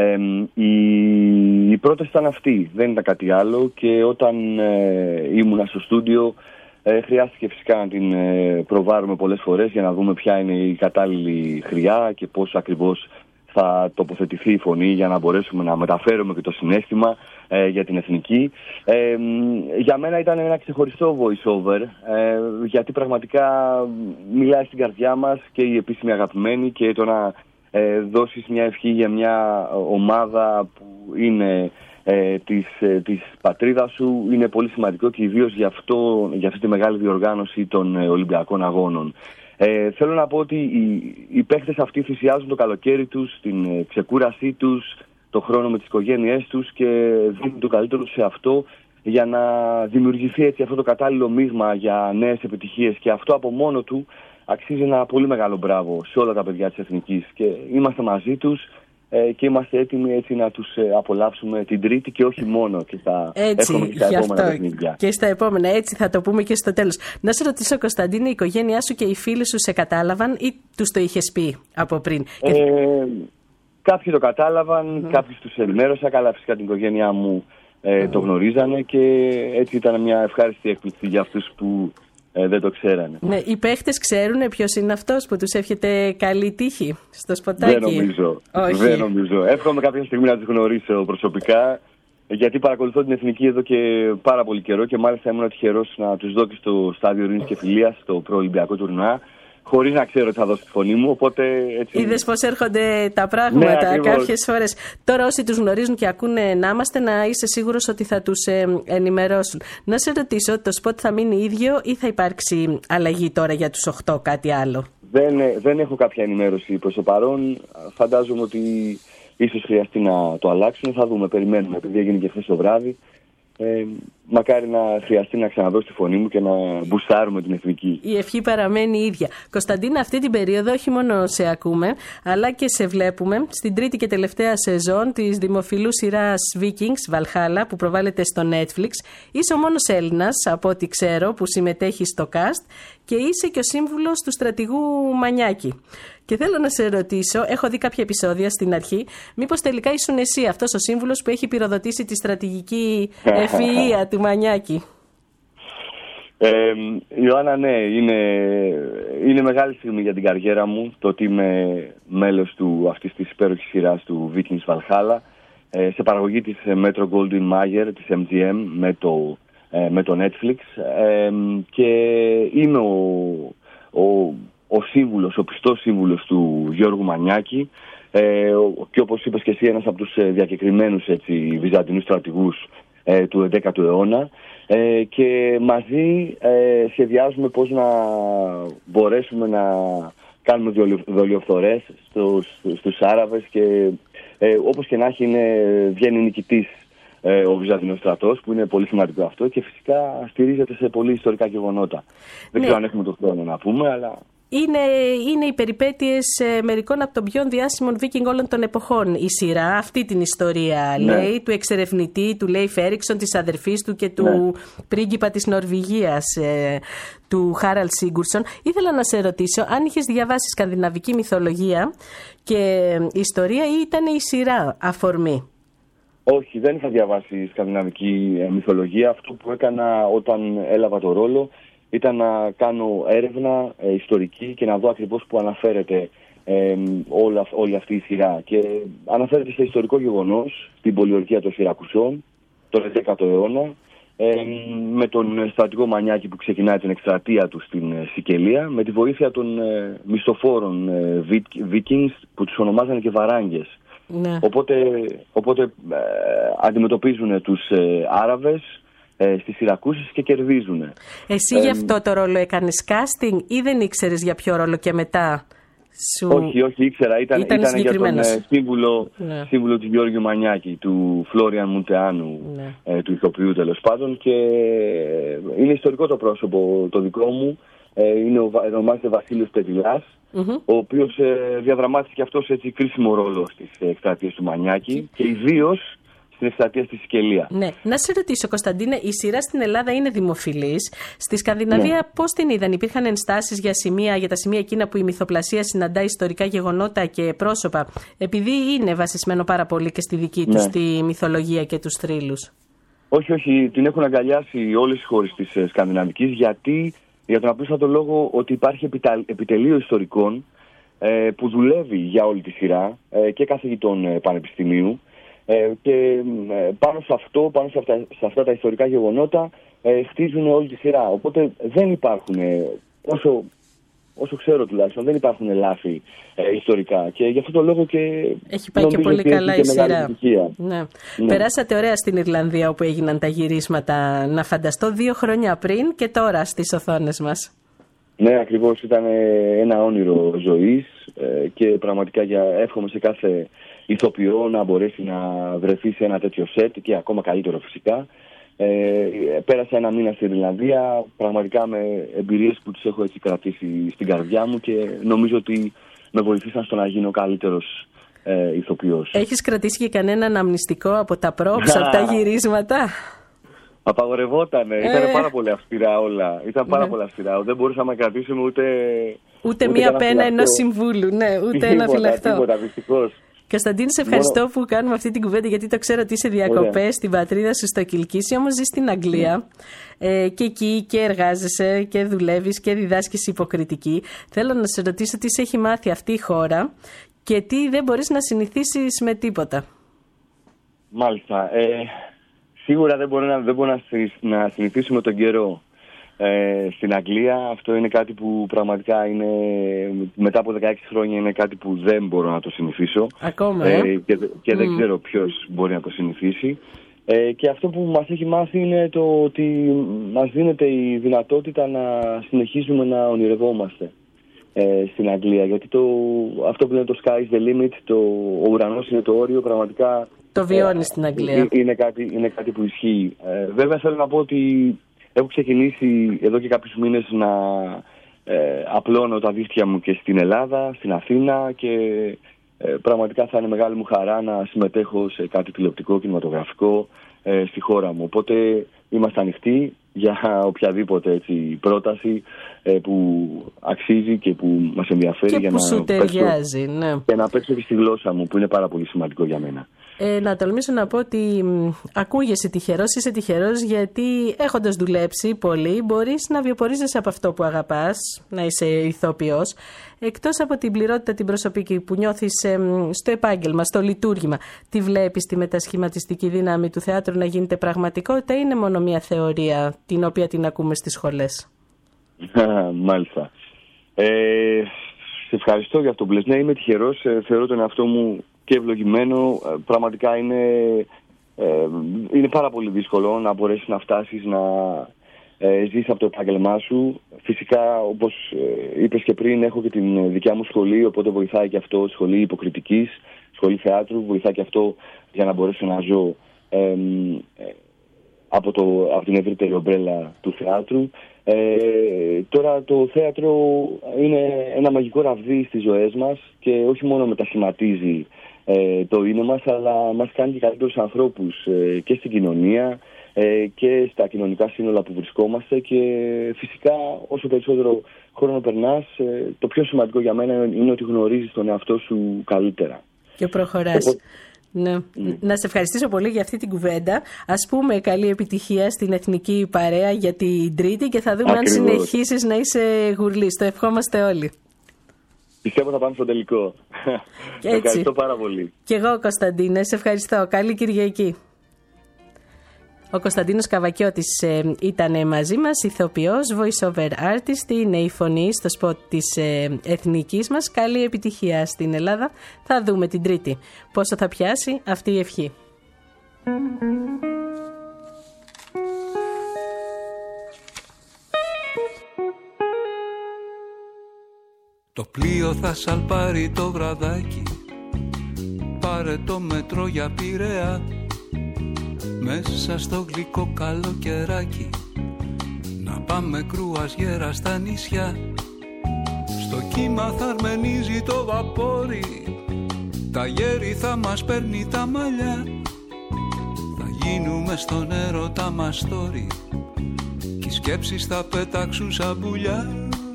Η πρόταση ήταν αυτή, δεν ήταν κάτι άλλο και όταν ήμουνα στο στούντιο χρειάστηκε φυσικά να την προβάρουμε πολλές φορές για να δούμε ποια είναι η κατάλληλη χρειά και πώς ακριβώς θα τοποθετηθεί η φωνή για να μπορέσουμε να μεταφέρουμε και το συναίσθημα για την εθνική. Για μένα ήταν ένα ξεχωριστό voice-over γιατί πραγματικά μιλάει στην καρδιά μας και η επίσημη αγαπημένη και το να δώσεις μια ευχή για μια ομάδα που είναι της πατρίδας σου είναι πολύ σημαντικό και ιδίως για αυτή τη μεγάλη διοργάνωση των Ολυμπιακών Αγώνων. Θέλω να πω ότι οι παίχτες αυτοί θυσιάζουν το καλοκαίρι τους, την ξεκούρασή τους, το χρόνο με τις οικογένειές τους και δίνουν το καλύτερο σε αυτό για να δημιουργηθεί έτσι αυτό το κατάλληλο μείγμα για νέες επιτυχίες και αυτό από μόνο του αξίζει ένα πολύ μεγάλο μπράβο σε όλα τα παιδιά της Εθνικής και είμαστε μαζί τους και είμαστε έτοιμοι έτσι να τους απολαύσουμε την Τρίτη και όχι μόνο και θα έχουμε και στα επόμενα παιχνίδια. Και στα επόμενα, έτσι θα το πούμε και στο τέλος. Να σε ρωτήσω, Κωνσταντίνε, η οικογένειά σου και οι φίλοι σου σε κατάλαβαν ή τους το είχες πει από πριν? Κάποιοι το κατάλαβαν, κάποιους τους ενημέρωσα. Καλά, φυσικά την οικογένειά μου το γνωρίζανε και έτσι ήταν μια ευχάριστη έκπληξη για αυτούς που δεν το ξέρανε. Ναι, οι παίχτες ξέρουν ποιος είναι αυτός που τους εύχεται καλή τύχη στο σποτάκι? Δεν νομίζω. Εύχομαι κάποια στιγμή να τους γνωρίσω προσωπικά, γιατί παρακολουθώ την Εθνική εδώ και πάρα πολύ καιρό και μάλιστα ήμουν τυχερός να τους δω και στο στάδιο Ειρήνης και Φιλίας, στο προολυμπιακό τουρνουά, χωρίς να ξέρω τι θα δώσει τη φωνή μου, οπότε έτσι... Είδες πώς έρχονται τα πράγματα, ναι, κάποιες φορές. Τώρα όσοι τους γνωρίζουν και ακούνε να είμαστε, να είσαι σίγουρος ότι θα τους ενημερώσουν. Να σε ρωτήσω, το σποτ θα μείνει ίδιο ή θα υπάρξει αλλαγή τώρα για τους 8, κάτι άλλο? Δεν έχω κάποια ενημέρωση προς το παρόν. Φαντάζομαι ότι ίσως χρειαστεί να το αλλάξουν. Θα δούμε, περιμένουμε, επειδή έγινε και χθες το βράδυ. Μακάρι να χρειαστεί να ξαναδώσω τη φωνή μου και να μπουστάρουμε την εθνική. Η ευχή παραμένει ίδια. Κωνσταντίνα, αυτή την περίοδο όχι μόνο σε ακούμε, αλλά και σε βλέπουμε στην τρίτη και τελευταία σεζόν της δημοφιλούς σειράς Vikings Valhalla που προβάλλεται στο Netflix. Είσαι ο μόνος Έλληνας, από ό,τι ξέρω, που συμμετέχει στο cast και είσαι και ο σύμβουλος του στρατηγού Μανιάκη. Και θέλω να σε ρωτήσω, έχω δει κάποια επεισόδια στην αρχή, μήπως τελικά ήσουν εσύ αυτός ο σύμβουλος που έχει πυροδοτήσει τη στρατηγική ευφυΐα του Μανιάκη? Ιωάννα, ναι, είναι μεγάλη στιγμή για την καριέρα μου το ότι είμαι μέλος αυτής της υπέροχης σειράς του Vikings Valhalla, σε παραγωγή της Metro Goldwyn Mayer, της MGM, με το Netflix, και είμαι ο σύμβουλος, ο πιστός σύμβουλος του Γιώργου Μανιάκη, και όπως είπες και εσύ, ένας από τους διακεκριμένους βυζαντινούς στρατηγούς του 11ου αιώνα, και μαζί σχεδιάζουμε πώς να μπορέσουμε να κάνουμε δολιοφθορές στους Άραβες και όπως και να έχει βγαίνει νικητής ο Βυζαντινός στρατός, που είναι πολύ σημαντικό αυτό, και φυσικά στηρίζεται σε πολύ ιστορικά γεγονότα. Δεν ξέρω αν έχουμε τον χρόνο να πούμε, αλλά... Είναι οι περιπέτειες μερικών από των πιο διάσημων Βίκινγκ όλων των εποχών. Η σειρά αυτή την ιστορία λέει, του εξερευνητή, του Λέιφ Έριξον, της αδερφής του και του πρίγκιπα της Νορβηγίας, του Χάραλντ Σίγκουρσον. Ήθελα να σε ρωτήσω αν είχες διαβάσει σκανδιναβική μυθολογία και ιστορία ή ήταν η σειρά αφορμή? Όχι, δεν είχα διαβάσει σκανδιναβική μυθολογία. Αυτό που έκανα όταν έλαβα το ρόλο ήταν να κάνω έρευνα ιστορική και να δω ακριβώς που αναφέρεται όλη αυτή η σειρά. Και αναφέρεται σε ιστορικό γεγονός, στην πολιορκία των Σιρακουσών, τον 11ο αιώνα, με τον στρατηγό Μανιάκη που ξεκινάει την εκστρατεία του στην Σικελία, με τη βοήθεια των μισθοφόρων Vikings που τους ονομάζανε και βαράγγες. Ναι. Οπότε αντιμετωπίζουν τους Άραβες στις Σιρακούσες και κερδίζουν. Εσύ γι' αυτό το ρόλο έκανες casting ή δεν ήξερες για ποιο ρόλο και μετά σου... Όχι, ήξερα. Ήταν για τον σύμβουλο του Γιώργου Μανιάκη, του Φλόριαν Μουντεάνου, του ηθοποιού τέλος πάντων, και είναι ιστορικό το πρόσωπο το δικό μου. Ονομάζεται Βασίλειος Τετιλάς, ο οποίος διαδραμάτισε και αυτός έτσι κρίσιμο ρόλο στις εκστρατείες του Μανιάκη και ιδίως στην εκστρατεία στη Σικελία. Ναι. Να σε ρωτήσω, Κωνσταντίνε, η σειρά στην Ελλάδα είναι δημοφιλής. Στη Σκανδιναβία πώς την είδαν? Υπήρχαν ενστάσεις για τα σημεία εκείνα που η μυθοπλασία συναντά ιστορικά γεγονότα και πρόσωπα? Επειδή είναι βασισμένο πάρα πολύ και στη δική τους τη μυθολογία και τους θρύλους. Όχι, την έχουν αγκαλιάσει όλες οι χώρες της Σκανδιναβικής, για τον απλούστατο λόγο ότι υπάρχει επιτελείο ιστορικών που δουλεύει για όλη τη σειρά και καθηγητών πανεπιστημίου, και πάνω σε αυτά τα ιστορικά γεγονότα χτίζουν όλη τη σειρά. Οπότε δεν υπάρχουν, όσο ξέρω τουλάχιστον, δεν υπάρχουν λάθη ιστορικά. Και γι' αυτό το λόγο και έχει πάει και πολύ καλά η σειρά. Ναι. Περάσατε ωραία στην Ιρλανδία όπου έγιναν τα γυρίσματα. Να φανταστώ 2 χρόνια πριν και τώρα στις οθόνες μας. Ναι, ακριβώς. Ήταν ένα όνειρο ζωής και πραγματικά εύχομαι σε κάθε ηθοποιό να μπορέσει να βρεθεί σε ένα τέτοιο σετ και ακόμα καλύτερο φυσικά. Πέρασα 1 μήνα στην Ιρλανδία, πραγματικά με εμπειρίες που τις έχω έτσι κρατήσει στην καρδιά μου και νομίζω ότι με βοηθήσαν στο να γίνω καλύτερος ηθοποιός. Έχεις κρατήσει και κανένα αναμνηστικό από τα props, από τα γυρίσματα? Απαγορευότανε, ήταν πάρα πολύ αυστηρά όλα. Ήταν πάρα πολύ αυστηρά. Δεν μπορούσαμε να κρατήσουμε ούτε μία πένα ενός συμβούλου, ούτε ένα φυλαχτό. Τίποτα, δυστυχώς. Κωνσταντίνε, σε ευχαριστώ που κάνουμε αυτή την κουβέντα, γιατί το ξέρω ότι είσαι διακοπές στην πατρίδα σου στο Κιλκίσι, όμως ζεις στην Αγγλία και εκεί και εργάζεσαι και δουλεύεις και διδάσκεις υποκριτική. Θέλω να σε ρωτήσω τι σε έχει μάθει αυτή η χώρα και τι δεν μπορείς να συνηθίσεις με τίποτα. Μάλιστα. Σίγουρα δεν μπορώ να συνηθίσω με τον καιρό. Στην Αγγλία αυτό είναι κάτι που πραγματικά είναι, μετά από 16 χρόνια είναι κάτι που δεν μπορώ να το συνηθίσω. Ακόμα, και δεν ξέρω ποιος μπορεί να το συνηθίσει. Και αυτό που μας έχει μάθει είναι το ότι μας δίνεται η δυνατότητα να συνεχίζουμε να ονειρευόμαστε στην Αγγλία. Γιατί αυτό που λένε το sky is the limit, ο ουρανός είναι το όριο, πραγματικά το βιώνει στην Αγγλία. Είναι κάτι που ισχύει. Βέβαια θέλω να πω ότι έχω ξεκινήσει εδώ και κάποιους μήνες να απλώνω τα δίχτυα μου και στην Ελλάδα, στην Αθήνα, και πραγματικά θα είναι μεγάλη μου χαρά να συμμετέχω σε κάτι τηλεοπτικό, κινηματογραφικό στη χώρα μου. Οπότε είμαστε ανοιχτοί για οποιαδήποτε πρόταση που αξίζει και που μας ενδιαφέρει, και για που σου ταιριάζει, ναι. Και να παίξω και στη γλώσσα μου, που είναι πάρα πολύ σημαντικό για μένα. Να τολμήσω να πω ότι ακούγεσαι τυχερός, είσαι τυχερός, γιατί έχοντας δουλέψει πολύ μπορείς να βιοπορίζεσαι από αυτό που αγαπάς, να είσαι ηθοποιός, εκτός από την πληρότητα την προσωπική που νιώθεις στο επάγγελμα, στο λειτουργήμα. Τι βλέπεις τη μετασχηματιστική δύναμη του θεάτρου να γίνεται πραγματικότητα, ή είναι μόνο μια θεωρία την οποία την ακούμε στις σχολές? Μάλιστα. Σε ευχαριστώ για αυτό που λες. Ναι, είμαι τυχερός, θεωρώ τον εαυτό μου και ευλογημένο. Πραγματικά είναι πάρα πολύ δύσκολο να μπορέσεις να φτάσεις να ζεις από το επάγγελμά σου. Φυσικά, όπως είπες και πριν, έχω και την δικιά μου σχολή, οπότε βοηθάει και αυτό, σχολή υποκριτικής, σχολή θεάτρου, βοηθάει και αυτό για να μπορέσω να ζω από την ευρύτερη ομπρέλα του θεάτρου. Τώρα το θέατρο είναι ένα μαγικό ραβδί στις ζωές μας και όχι μόνο μετασχηματίζει το είναι μας, αλλά μας κάνει και καλύτερους ανθρώπους και στην κοινωνία και στα κοινωνικά σύνολα που βρισκόμαστε, και φυσικά όσο περισσότερο χρόνο περνάς, το πιο σημαντικό για μένα είναι ότι γνωρίζεις τον εαυτό σου καλύτερα. Και προχωράς. Ναι. Να σε ευχαριστήσω πολύ για αυτή την κουβέντα. Ας πούμε καλή επιτυχία στην Εθνική Παρέα για την Τρίτη, και θα δούμε αν συνεχίσεις να είσαι γουρλής. Το ευχόμαστε όλοι. Πιστεύω θα πάμε στο τελικό. Ευχαριστώ πάρα πολύ. Και εγώ, Κωνσταντίνε, σε ευχαριστώ. Καλή Κυριακή. Ο Κωνσταντίνος Καβακιώτης ήταν μαζί μας, ηθοποιός, voice-over artist, είναι η φωνή στο σποτ της εθνικής μας. Καλή επιτυχία στην Ελλάδα. Θα δούμε την Τρίτη πόσο θα πιάσει αυτή η ευχή. Το πλοίο θα σαλπάρει το βραδάκι, πάρε το μετρό για Πειραιά, μέσα στο γλυκό καλοκαιράκι, να πάμε κρουαζιέρα στα νησιά. Στο κύμα θα αρμενίζει το βαπόρι, τα γέρι θα μας παίρνει τα μαλλιά. Θα γίνουμε στον έρωτα μας τόρι, κι οι σκέψεις θα πετάξουν σαν πουλιά.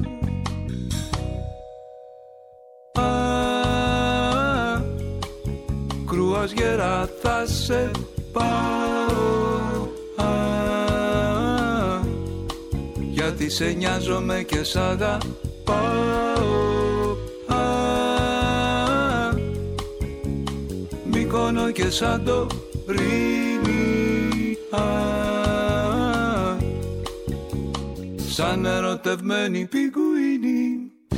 Κρουαζιέρα θα σε πάω, γιατί σε νοιάζομαι και σ' αγαπάω. Μύκονο και Σαντορίνη, σαν ερωτευμένη πιγκουίνη.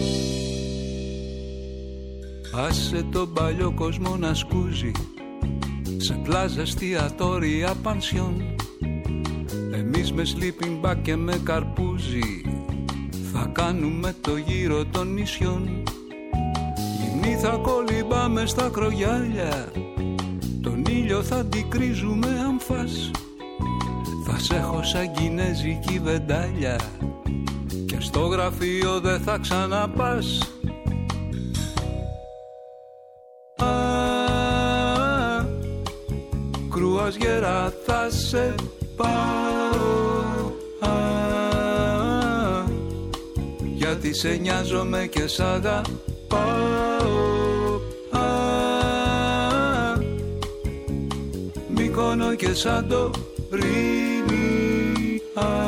Άσε τον παλιό κόσμο να σκούζει σε πλάζα, εστιατόρια, πανσιόν. Εμείς με sleeping bag και με καρπούζι θα κάνουμε το γύρο των νησιών. Γυμνή θα κολυμπάμε στα κρογιάλια, τον ήλιο θα αντικρίζουμε αν φας. Θα σ' έχω σαν κινέζικη βεντάλια και στο γραφείο δεν θα ξαναπάς. Κρουαζιέρα θα σε πάω, γιατί σε νοιάζομαι και σ' αγαπάω. Μύκονο και Σαντορίνη,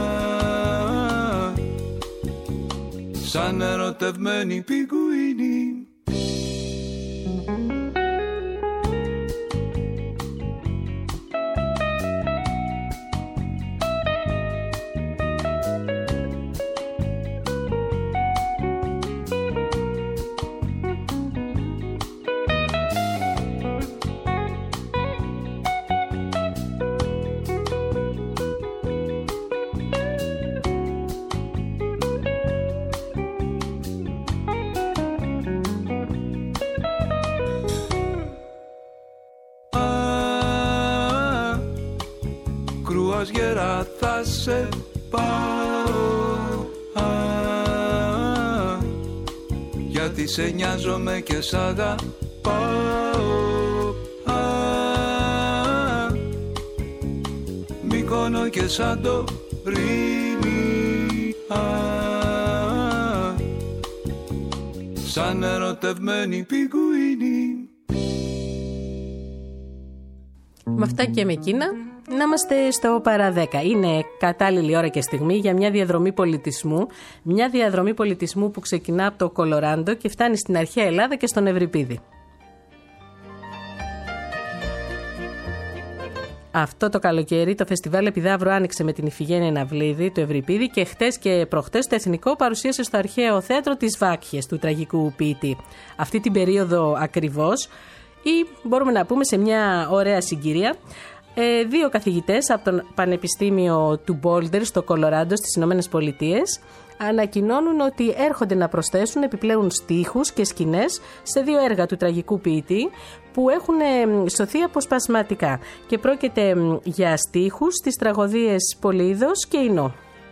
σαν ερωτευμένη πιγκουίνη. Γερά θα σε πάω, γιατί σε νοιάζομαι και σ' αγαπάω. Μύκονο και Σαντορίνη, σαν ερωτευμένη πιγκουίνη. Με αυτά και με εκείνα να είμαστε στο παρά 10. Είναι κατάλληλη ώρα και στιγμή για μια διαδρομή πολιτισμού. Μια διαδρομή πολιτισμού που ξεκινά από το Κολοράντο και φτάνει στην αρχαία Ελλάδα και στον Ευρυπίδη. Αυτό το καλοκαίρι το φεστιβάλ Επιδαύρου άνοιξε με την Ιφηγένεια Ναυλίδη, το Ευρυπίδη, και χτες και προχτές το Εθνικό παρουσίασε στο αρχαίο θέατρο τις Βάκχες του τραγικού ποιητή. Αυτή την περίοδο ακριβώς, ή μπορούμε να πούμε σε μια ωραία συγκυρία, δύο καθηγητές από το Πανεπιστήμιο του Boulder στο Κολοράντο στις Ηνωμένες Πολιτείες ανακοινώνουν ότι έρχονται να προσθέσουν επιπλέον στίχους και σκηνές σε δύο έργα του τραγικού ποιητή που έχουν σωθεί αποσπασματικά, και πρόκειται για στίχους στις τραγωδίες Πολύειδος και Ινώ.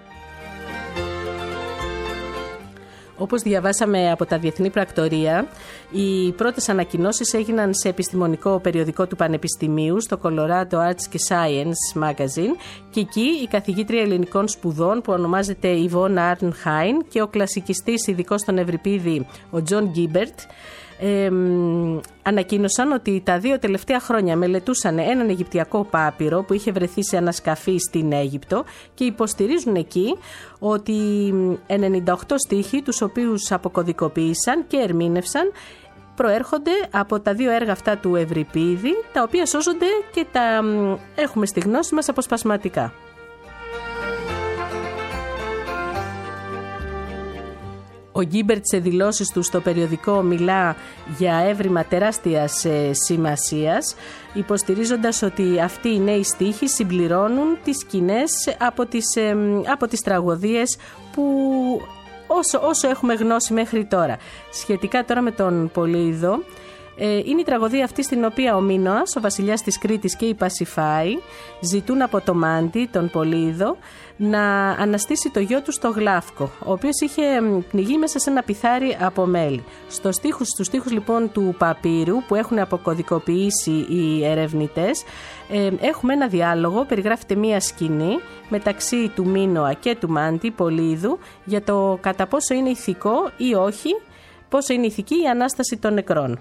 Όπως διαβάσαμε από τα διεθνή πρακτορία, οι πρώτες ανακοινώσεις έγιναν σε επιστημονικό περιοδικό του Πανεπιστημίου, στο Colorado Arts και Science Magazine, και εκεί η καθηγήτρια ελληνικών σπουδών που ονομάζεται Ιβόν Άρνχάιν και ο κλασικιστής ειδικός στον Ευρυπίδη, ο Τζον Γκίμπερτ, ανακοίνωσαν ότι τα 2 τελευταία χρόνια μελετούσαν έναν Αιγυπτιακό πάπυρο που είχε βρεθεί σε ανασκαφή στην Αίγυπτο και υποστηρίζουν εκεί ότι 98 στίχοι, τους οποίους αποκωδικοποίησαν και ερμήνευσαν, προέρχονται από τα δύο έργα αυτά του Ευρυπίδη, τα οποία σώζονται και τα έχουμε στη γνώση μας αποσπασματικά. Ο Γκίμπερτ σε δηλώσεις του στο περιοδικό μιλά για έβριμα τεράστιας σημασίας, υποστηρίζοντας ότι αυτοί οι νέοι στίχοι συμπληρώνουν τις σκηνές από τις τραγωδίες που όσο έχουμε γνώση μέχρι τώρα. Σχετικά τώρα με τον Πολύειδο, είναι η τραγωδία αυτή στην οποία ο Μίνωας, ο βασιλιάς της Κρήτης, και η Πασιφάη ζητούν από το Μάντι, τον Πολύειδο, να αναστήσει το γιο του στο Γλάφκο, ο οποίος είχε πνιγεί μέσα σε ένα πιθάρι από μέλι. Στους στίχους λοιπόν του παπύρου που έχουν αποκωδικοποιήσει οι ερευνητές, έχουμε ένα διάλογο, περιγράφεται μία σκηνή μεταξύ του Μίνωα και του Μάντι, Πολύειδου, για το κατά πόσο είναι ηθικό ή όχι, πόσο είναι ηθική η ανάσταση των νεκρών.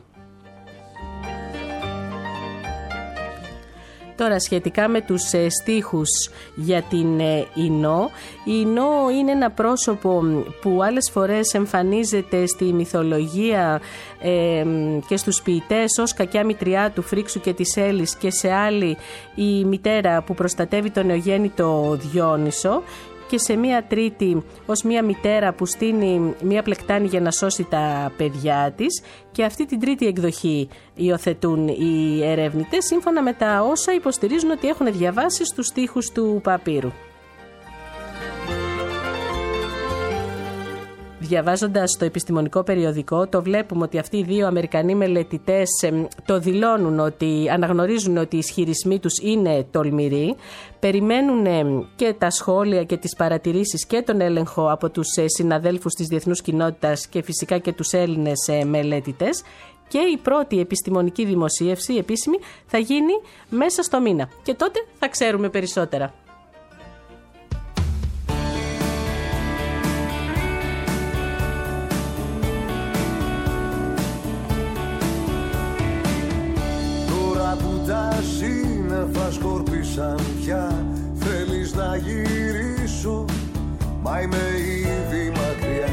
Τώρα, σχετικά με τους στίχους για την Ινώ, η Ινώ είναι ένα πρόσωπο που άλλες φορές εμφανίζεται στη μυθολογία και στους ποιητές ως κακιά μητριά του Φρίξου και της Έλλης, και σε άλλη η μητέρα που προστατεύει τον νεογέννητο Διόνυσο, και σε μία τρίτη ως μία μητέρα που στείνει μία πλεκτάνη για να σώσει τα παιδιά της, και αυτή την τρίτη εκδοχή υιοθετούν οι ερεύνητες σύμφωνα με τα όσα υποστηρίζουν ότι έχουν διαβάσει στους στίχους του παπύρου. Διαβάζοντας το επιστημονικό περιοδικό, το βλέπουμε ότι αυτοί οι δύο Αμερικανοί μελετητές το δηλώνουν, ότι αναγνωρίζουν ότι οι ισχυρισμοί τους είναι τολμηροί, περιμένουν και τα σχόλια και τις παρατηρήσεις και τον έλεγχο από τους συναδέλφους της διεθνούς κοινότητας και φυσικά και τους Έλληνες μελετητές, και η πρώτη επιστημονική δημοσίευση επίσημη θα γίνει μέσα στο μήνα, και τότε θα ξέρουμε περισσότερα. σύννεφα σκορπίσαν πια. Θέλεις να γυρίσω, μα είμαι ήδη μακριά.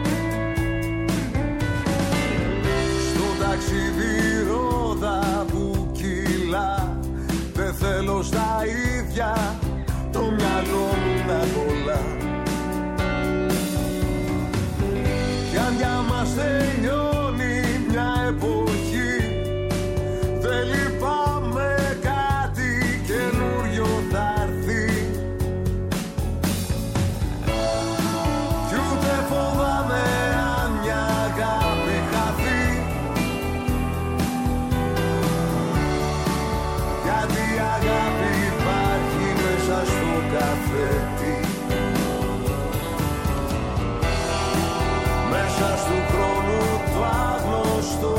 Στο ταξίδι ρόδα που κυλά, δεν θέλω στα ίδια το μυαλό μου να κολλά. Κι αν για μας τελειώνει μια εποχή, δεν λυπάμαι, κάτι καινούριο θα έρθει. Κι ούτε φοβάμαι αν μια αγάπη χαθεί, γιατί η αγάπη υπάρχει μέσα στο καθρέφτη, μέσα στου χρόνου το άγνωστο.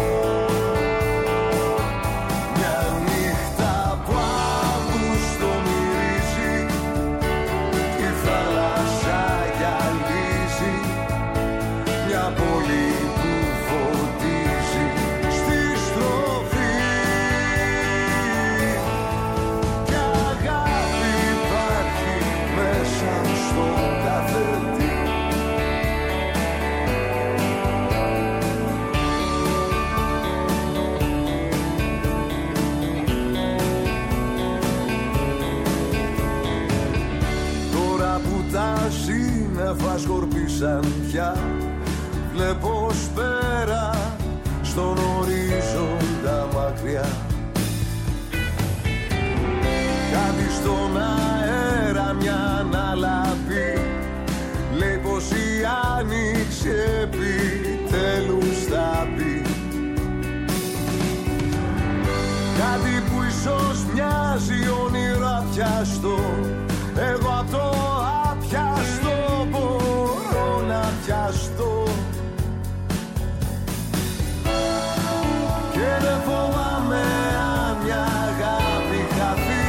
Μια νύχτα που Αύγουστο μυρίζει, η θάλασσα γυαλίζει, μια πόλη που φωτίζει στη στροφή. Κι αγάπη υπάρχει μέσα στο καθρέφτη. Τα σύννεφα σκορπίσαν πια, βλέπω σπέρα στον ορίζοντα μακριά. Κάτι στον αέρα μια αναλαπή, λέει πως η άνοιξη επιτέλους θα πει. Κάτι που ίσως μοιάζει όνειρο απιαστό, εγώ απ' το απιαστό μπορώ να πιαστώ. Και δεν φοβάμαι αν μια αγάπη χαθεί,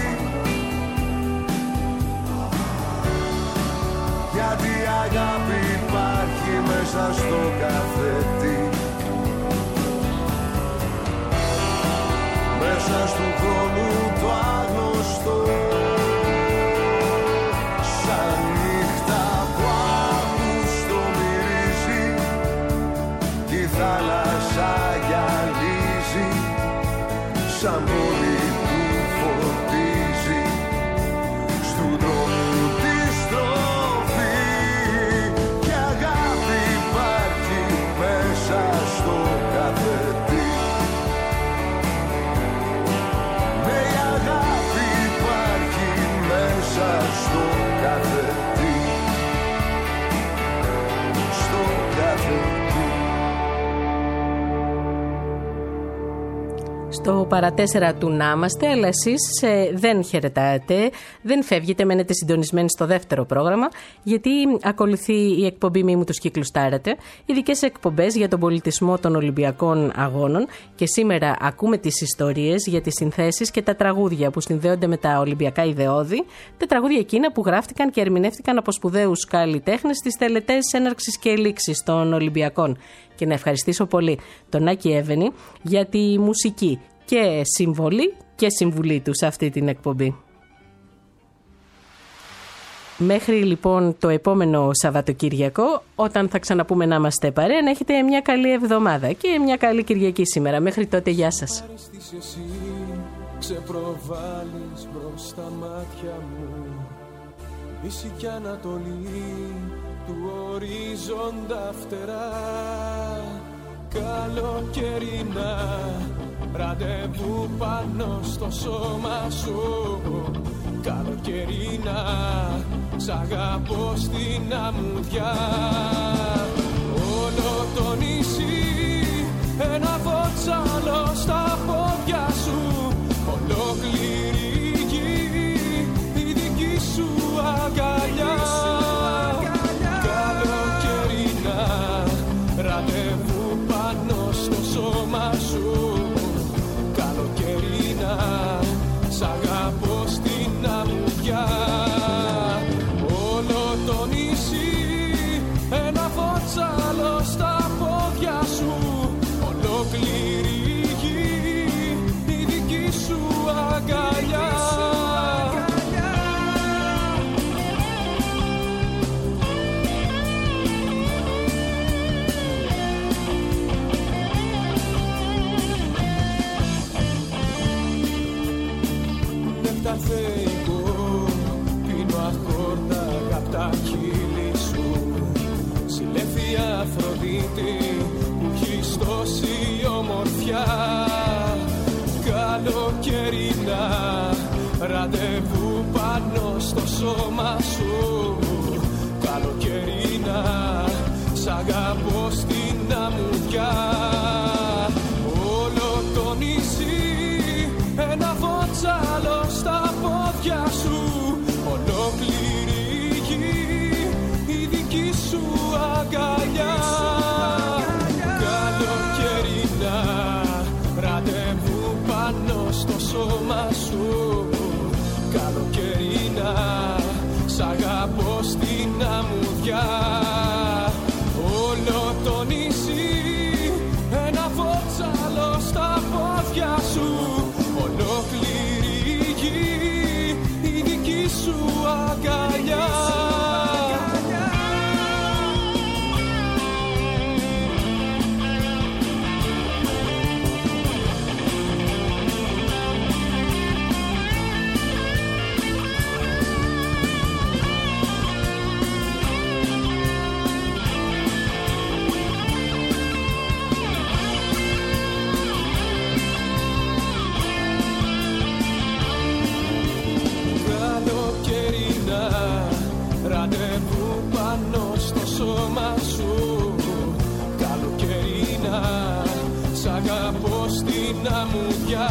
γιατί η αγάπη υπάρχει μέσα στο καθρέφτη, μέσα στου χρόνου το άγνωστο. Θάλασσα γυαλίζει, σαν πόλη που φωτίζει, στου δρόμου τη στροφή. Κι αγάπη υπάρχει μέσα στο καθρέφτη. Ναι, η αγάπη υπάρχει μέσα στο καθρέφτη. Στο καθρέφτη. Στο παρατέσσερα του να είμαστε, αλλά εσείς δεν χαιρετάτε, δεν φεύγετε, μένετε συντονισμένοι στο δεύτερο πρόγραμμα, γιατί ακολουθεί η εκπομπή «Μη μου τους κύκλους τάρατε», ειδικές εκπομπές για τον πολιτισμό των Ολυμπιακών Αγώνων, και σήμερα ακούμε τις ιστορίες για τις συνθέσεις και τα τραγούδια που συνδέονται με τα Ολυμπιακά ιδεώδη, τα τραγούδια εκείνα που γράφτηκαν και ερμηνεύτηκαν από σπουδαίους καλλιτέχνες στις τελετές έναρξης και λήξης των Ολυμπιακών. Και να ευχαριστήσω πολύ τον Άκη Εύενη για τη μουσική και συμβολή και συμβουλή του σε αυτή την εκπομπή. Μέχρι λοιπόν το επόμενο Σαββατοκύριακο, όταν θα ξαναπούμε να είμαστε παρέα, να έχετε μια καλή εβδομάδα και μια καλή Κυριακή σήμερα. Μέχρι τότε, γεια σας. Ξεπροβάλλεις μπρος στα μάτια μου, Δύση κι Ανατολή του ορίζοντα φτερά, καλοκαιρινά ραντεβού πάνω στο σώμα σου. Καλοκαιρινά σ' αγαπώ στην αμμουδιά. Όλο το νησί ένα βότσαλο στα πόδια σου. Ολόκληρη γη η δική σου αγκαλιά. Καλοκαιρινά ραντεβού πάνω στο σώμα σου. Καλοκαιρινά σ' αγαπώ στην αμμουδιά. Όλο το νησί ένα βότσαλο στα πόδια σου. Ολόκληρη γη η δική σου αγκαλιά. ήταν θεϊκό. Πίνω ακόρτα απ' τα χείλη σου. Συλλέφθη Αφροδίτη που έχεις τόση ομορφιά. Καλοκαιρινά ραντεβού πάνω στο σώμα σου. Καλοκαιρινά σ' αγαπώ στην αμμουδιά. Όλο το νησί ένα βότσαλο στα πόδια σου. Ολόκληρη η γη η δική σου αγκαλιά. Καλοκαιρινά ραντεβού πάνω στο σώμα σου. Καλοκαιρινά σ' αγαπώ στην αμμουδιά. Όλο το νησί ένα βότσαλο στα πόδια σου. Ολόκληρη η γη η δική σου αγκαλιά. Ραντεβού πάνω στο σώμα σου. Καλοκαιρινά σ' αγαπώ στην αμμουδιά.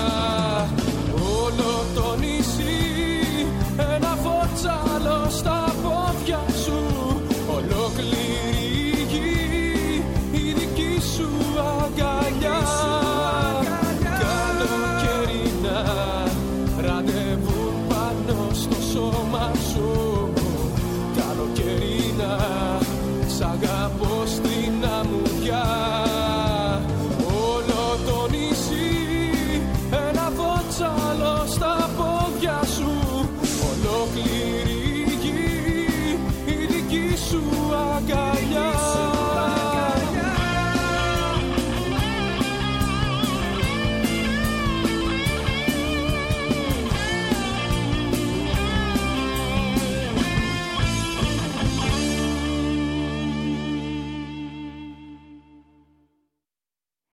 Όλο το νησί ένα βότσαλο στα πόδια σου. Ολόκληρη η γη η δική σου αγκαλιά. Καλοκαιρινά ραντεβού πάνω στο σώμα σου. Καλοκαιρινά σ' αγαπώ στην αμμουδιά. Όλο το νησί ένα βότσαλο στα πόδια σου. Ολόκληρη